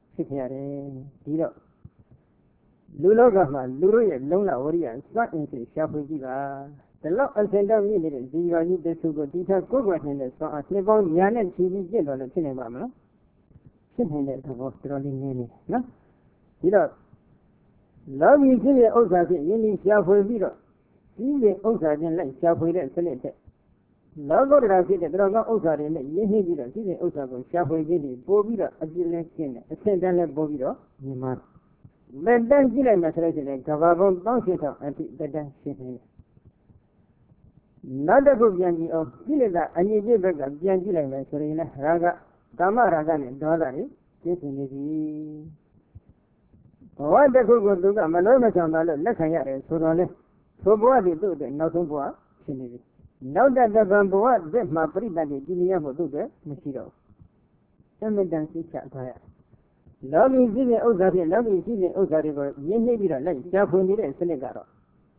ဖြစ်ခဲ့ရတယ်ဒီတော့လူလောကမှာလူတို့ရဲ့လုံလဝရိယစွန့်အင်စိတ်ရှာဖွေကြည့်ပါဒီလောက်အစင်တော့မြင့်နေတဲ့ဒီရောကြီးတဆုကိုဒီထက်ကိုယ်ကွယ်နေတဲ့စွန့်အားနှစ်ပေါင်းညာနဲ့ချီပြီးပြည့်တော်လို့ဖြစ်နေပါမလားဖြစ်နေတဲ့သဘောတော်တော်လေးနည်းနေနော်ဒီတော့လောကီဖြစ်တဲ့ဥစ္စာဖြင့်ယဉ်ဤရှာဖွေပြီးတော့ဒီတဲ့ဥစ္စာချင်းလိုက်ရှာဖွေတဲ့စနစ်တဲ့လောကုတ္တရာဖြစ်တဲ့တော်ကောင်းဥစ္စာတွေနဲ့ယဉ်နှိပြီးတော့ဒီတဲ့ဥစ္စာကိုရှာဖွေခြင်းဒီပို့ပြီးတော့အပြည့်လဲကျင်းတယ်အဆင့်တန်းလဲပို့ပြီးတော့ညီမလက်တန်းကြည့်လိုက်မှဆိုလို့ရှိရင်ကဘာဘုံတောင်းရှင်းထောင်အတိတတန်းရှင်းနေတယ်နောက်တစ်ခုပြန်ကြည့်အောင်ကိလေသာအငြိပြည့်ဘက်ကပြန်ကြည့်လိုက်မယ်ဆိုရင်လည်းရာဂကာမရာဂနဲ့ဒေါသတွေကျင်းနေပြီဘဝတစ်ခုကိုသူကမလို့မဆောင်တာလို့လက်ခံရတယ်ဆိုတော့လေသို့ဘဝဒီသူ့အတွက်နောက်ဆုံးဘဝဖြစ်နေပြီနောက်တဲ့ဘဝဘဝသက်မှာပြိတ္တတိကြည်ရဖို့သူ့အတွက်မရှိတော့ဘူးအမြဲတမ်းသိချသွားရလောကီရှိတဲ့ဥစ္စာဖြင့်လောကီရှိတဲ့ဥစ္စာတွေကိုရင်းနှီးပြီးတော့လိုက်ရှာဖွေနေတဲ့စနစ်ကတော့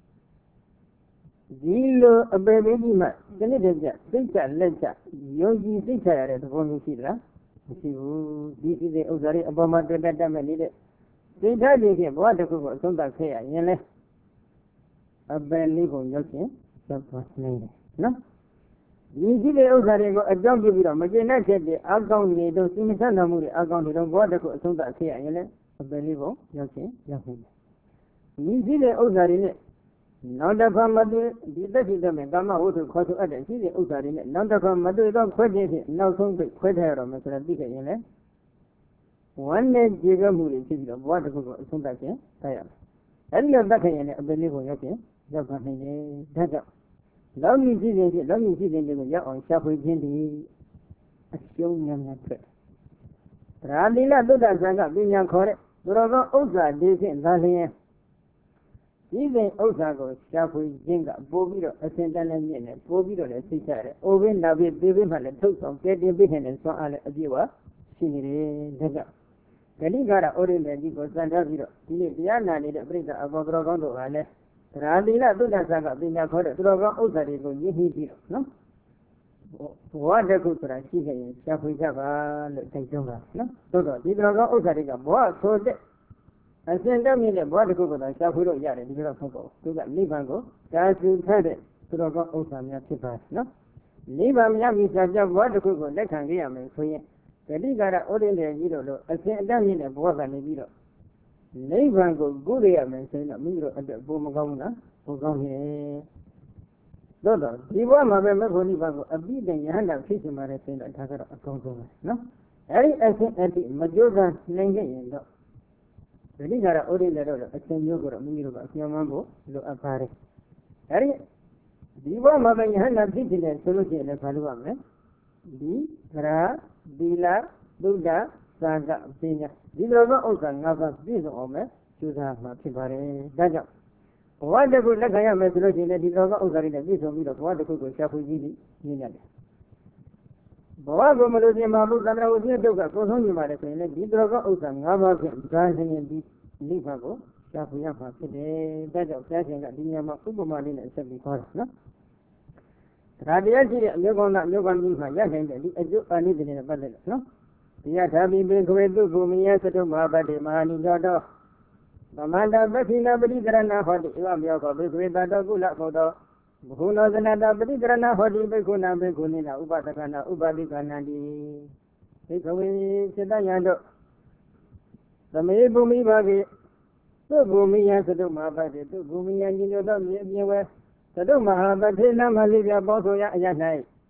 ဒီလိုအပေပေးကြီးမှစနစ်တကျသိချလက်ချယုံကြည်သိချရတဲ့သဘောမျိုးရှိသလားမရှိဘူးဒီရှိတဲ့ဥစ္စာတွေအပေါ်မှာတွေ့တတ်တတ်မဲ့နေတဲ့သိထားခြင်းဖြင့်ဘဝတစ်ခုကိုအဆုံးသတ်ခဲ့ရရင်လေအပေလေးကိုရောက်ခြင်းရောက်သွားနိုင်တယ်နော်ဒီရှိတဲ့ဥစ္စာတွေကိုအကြောင်းပြုပြီးတော့မကျေနပ်ချက်တွေအကောင်းတွေတို့စိမဆန်းတော်မှုတွေအကောင်းတွေတို့ဘဝတစ်ခုအဆုံးသတ်ခဲ့ရရင်လေအပေလေးကိုရောက်ခြင်းရောက်နိုင်တယ်ဒီရှိတဲ့ဥစ္စာတွေနဲ့နောက်တစ်ခါမတွေ့ဒီသက်ရှိတဲ့ကာမဝတ္ထုခေါ်ဆိုအပ်တဲ့ရှိတဲ့ဥစ္စာတွေနဲ့နောက်တစ်ခါမတွေ့တော့ခွဲခြင်းဖြင့်နောက်ဆုံးပြခွဲထားရတော့မယ်ဆိုတော့သိခဲ့ရင်လေဝမ်းနဲ့ကြေကမှုတွေဖြစ်ပြီးတော့ဘဝတစ်ခုကိုအဆုံးသတ်ခြင်းတတ်ရမယ်အဲဒီလိုတတ်ခဲ့ရင်လည်းအပေလေးကိုရောက်ခြင်းရောက်သွားနိုင်တယ်ဒါကြောင့်လောကီရှိခြင်းဖြင့်လောကီရှိခြင်းတွေကိုရောက်အောင်ရှာဖွေခြင်းဒီအရှုံးများများထွက်ဗရာတိလသုဒ္ဓဇံကပညာခေါ်တဲ့သူတော်ကောဥစ္စာဒီဖြင့်သာလျင်ဒီစိတ်ဥစ္စာကိုရှာဖွေခြင်းကပို့ပြီးတော့အစင်တန်းလည်းမြင့်တယ်ပို့ပြီးတော့လည်းသိချရတယ်အိုဘင်းနာပြီးသေးသေးမှလည်းထုတ်ဆောင်ကဲတင်ပေးတဲ့ဆွမ်းအားလည်းအပြည့်အဝရှိနေတယ်ဒါကြောင့်ဂလိကာရဩရိမေကြီးကိုစံထားပြီးတော့ဒီနေ့တရားနာနေတဲ့ပြိဿအဘောတော်ကောင်းတို့ကလည်းသရာတိလသုဒ္ဓဆာကပညာခေါ်တဲ့သူတော်ကောင်းဥစ္စာတွေကိုရည်နှီးပြီးတော့နော်ဘဝတစ်ခုဆိုတာရှိခဲ့ရင်ရှာဖွေကြပါလို့တိုက်တွန်းတာနော်သို့တော့ဒီသူတော်ကောင်းဥစ္စာတွေကဘဝဆိုတဲ့အစဉ်တည်းမြင့်တဲ့ဘဝတစ်ခုကိုသာရှာဖွေလို့ရတယ်ဒီလိုတော့ဟုတ်ပါဘူးသူကနိဗ္ဗာန်ကိုဒါစုထားတဲ့သူတော်ကောင်းဥစ္စာများဖြစ်ပါတယ်နော်နိဗ္ဗာန်မြတ်ပြီးရှားကြဘဝတစ်ခုကိုလက်ခံခဲ့ရမယ်ဆိုရင်ဂတိကာရဩရိမေကြီးတို့လိုအစဉ်အတည်းမြင့်တဲ့ဘဝကနေပြီးတော့နိဗ္ဗာန်ကိုကုရရမယ်ဆိုရင်တော့မိမိတို့အတွက်ပုံမကောင်းဘူးလားပုံကောင်းရဲ့သို့တော့ဒီဘဝမှာပဲမဖို့နိဗ္ဗာန်ကိုအပိတိုင်ယဟန္တာဖြစ်ချင်ပါတယ်ဆိုရင်တော့ဒါကတော့အကောင်းဆုံးပဲနော်အဲဒီအစဉ်အတည်းမကြိုးစားနိုင်ခဲ့ရင်တော့ဂတိကာရဩရိမေတို့အစဉ်မျိုးကိုတော့မိမိတို့ကအမျှော်မှန်းဖို့လိုအပ်ပါတယ်အဲဒီဒီဘဝမှာပဲယဟန္တာဖြစ်တယ်ဆိုလို့ရှိရင်လည်းဘာလို့ရမလဲဒီသရာသီလသုဒ္ဓသာကပညာဒီလိုသောဥစ္စာငါးပါးပြည့်စုံအောင်ပဲကျူးစာမှာဖြစ်ပါတယ်ဒါကြောင့်ဘဝတစ်ခုလက်ခံရမယ်ဆိုလို့ရှိရင်ဒီလိုသောဥစ္စာတွေနဲ့ပြည့်စုံပြီးတော့ဘဝတစ်ခုကိုရှာဖွေကြည့်ပြီးညင်ရတယ်ဘဝကိုမလို့ပြင်မှာဘူးသံဃာဝိသေဒုက္ခကိုဆုံးညီပါတယ်ဆိုရင်လည်းဒီလိုသောဥစ္စာငါးပါးဖြင့်ဒါရှင်ရင်ဒီနိဗ္ဗာန်ကိုရှာဖွေရမှာဖြစ်တယ်ဒါကြောင့်ဆရာရှင်ကဒီညမှာဥပမာလေးနဲ့ဆက်ပြီးခေါ်တယ်နော်ဒါတရားရှိတဲ့အမျိုးကောင်းသားအမျိုးကောင်းကြီးမှရနိုင်တဲ့ဒီအကျိုးအာနိသင်နဲ့ပတ်သက်လို့နော်ဒီယထာပိဘေခွေသူဘူမိယသတုမဟာပတ္တိမဟာနိကြောတောသမန္တပတိနာပတိကရဏဟောတိဧဝမြောခောဘေခွေတတောကုလခောတောဘုဟုနောဇနတပတိကရဏဟောတိဘေခုနာဘေခုနိနာဥပဒကနာဥပတိကနန္တိဘေခွေစေတယံတို့သမေဘူမိဘာကေသူဘူမိယသတုမဟာပတ္တိသူဘူမိယညီညွတ်သောမြေအပြင်ဝဲသတုမဟာပတိနာမလေးပြပေါဆိုရအရ၌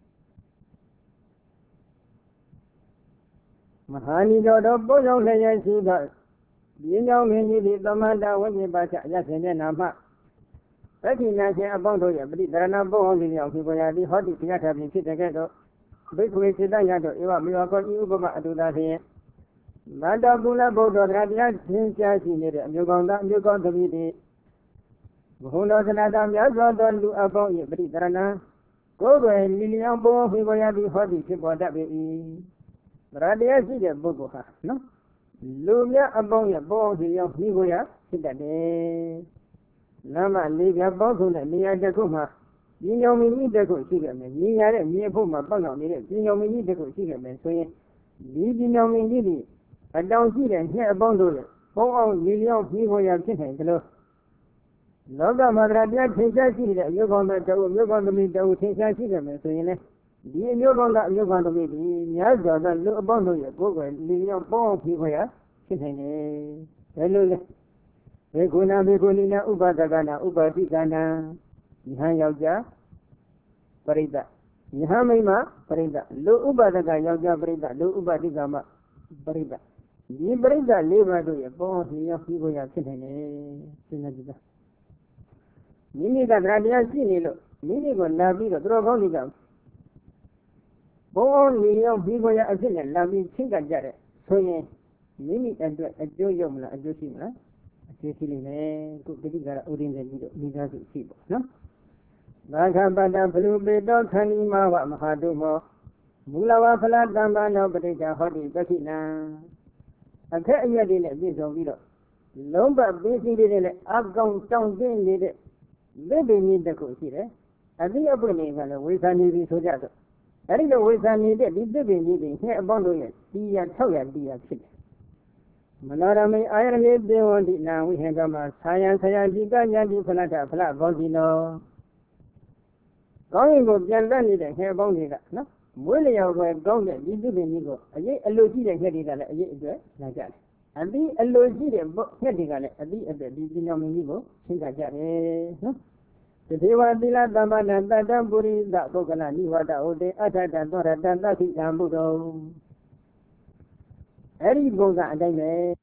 မဟာနိတော်တော်ပို့ဆောင်လျက်ရှိသောဒီကြောင့်မင်းကြီးဒီသမန္တဝိပ္ပပါချအရဆင်တဲ့နာမပဋိနာရှင်အပေါင်းတို့ရဲ့ပရိသရဏဘုံအောင်ဒီရောက်ဖြစ်ပေါ်ရသည်ဟောတိတရားထပြင်ဖြစ်တဲ့ကဲ့သို့ဘိက္ခွေစေတရတို့ဧဝမေဝကောဤဥပမအတုသာဖြင့်မန္တကုလဘုဒ္ဓတရားတရားသင်ကြားရှိနေတဲ့အမျိုးကောင်းသားအမျိုးကောင်းသမီးတွေဘုံတော်သနာတော်များစွာသောလူအပေါင်း၏ပရိသရဏကိုယ်ွယ်လီလျောင်းဘုံဖြစ်ပေါ်ရသည်ဟောတိဖြစ်ပေါ်တတ်ပေ၏ဗရာတရားရှိတဲ့ပုဂ္ဂိုလ်ဟာနော်လူများအပေါင်းရဲ့ဘောင်းစီရောက်ပြီးကိုရဖြစ်တတ်တယ်လမ်းမလေးပြပေါင်းဆုံးတဲ့နေရာတစ်ခုမှာပြင်းညောင်မင်းကြီးတစ်ခုရှိခဲ့မယ်မြင်ရတဲ့မြေဖို့မှာပေါက်ရောက်နေတဲ့ပြင်းညောင်မင်းကြီးတစ်ခုရှိခဲ့မယ်ဆိုရင်ဒီပြင်းညောင်မင်းကြီးဒီအတောင်ရှိတဲ့ငှက်အပေါင်းတို့ရဲ့ပုံအောင်ရေလျောင်းပြီးပေါ်ရဖြစ်နိုင်တယ်လို့လောကမှာတရားထင်ရှားရှိတဲ့အမျိုးကောင်းတဲ့တူမျိုးကောင်းသမီးတူထင်ရှားရှိတယ်မယ်ဆိုရင်လေဒီအမျိုးကောင်းတဲ့အမျိုးကောင်းသမီးဒီများစွာသောလူအပေါင်းတို့ရဲ့ကိုယ်ကိုယ်လေလျောင်းပုံအောင်ပြီးပေါ်ရဖြစ်နိုင်တယ်ဒါလို့လေဘေကုဏဘေကုဏီနာဥပဒကနာဥပတိကနာယဟန်ယောက်ျားပရိသတ်ယဟန်မိန်းမပရိသတ်လူဥပဒကယောက်ျားပရိသတ်လူဥပတိကမပရိသတ်ဒီပရိသတ်လေးပါးတို့ရဲ့ပုံအောင်ရောက်ပြီးကိုရဖြစ်နေတယ်စဉ်းစားကြည့်ပါမိမိကတရားရှိနေလို့မိမိကိုလာပြီးတော့သူတော်ကောင်းတွေကပုံအောင်ရောက်ပြီးကိုရအဖြစ်နဲ့လာပြီးချင်းကကြတဲ့ဆိုရင်မိမိအတွက်အကျိုးရောက်မလားအကျိုးရှိမလားအကျိုးရှိလိမ့်မယ်ခုတတိကရဥဒင်းတဲ့ကြီးတို့မိသားစုရှိပေါ့နော်ဘာခပတ္တဘလူပေတောခန္ဒီမဝမဟာတုမောမူလဝဖလားတံပါနောပဋိစ္စဟောတိပက္ခိနံအခက်အမြတ်တွေနဲ့ပြည့်စုံပြီးတော့လုံးပတ်ပြီးစီးတွေနဲ့အကောင်တောင်းတင်းနေတဲ့လက်ပင်ကြီးတစ်ခုရှိတယ်အတိအပွင့်တွေကလည်းဝေသနီပြီးဆိုကြတော့အဲဒီလိုဝေသနေတဲ့ဒီလက်ပင်ကြီးတွေငှက်အပေါင်းတို့ရဲ့တီးရ၆ရတီးရဖြစ်တယ်မနောရမေအာယရမေသေဝန္တိနာဝိဟံကမဆာယံဆရာတိကညာတိဖလထဖလဘောတိနောကောင်းရင်ကိုပြန်တတ်နေတဲ့ငှက်အပေါင်းတွေကနော်မွေးလျော်ပဲကောင်းတဲ့ဒီသူပင်ကြီးကိုအရေးအလိုရှိတဲ့ငှက်တွေကလည်းအရေးအတွက်လာကြတယ်အတိအလိုရှိတဲ့ငှက်တွေကလည်းအတိအသက်ဒီပညာမင်းကြီးကိုရှင်းကြကြတယ်နော်တေဝသီလသမ္မာနတတ္တပုရိသပုဂ္ဂလနိဝတ္တဟုတ်တယ်အထတသောရတတ္တိတံဘုဒ္ဓအဲ့ဒီဘုံကအတိုင်းပဲ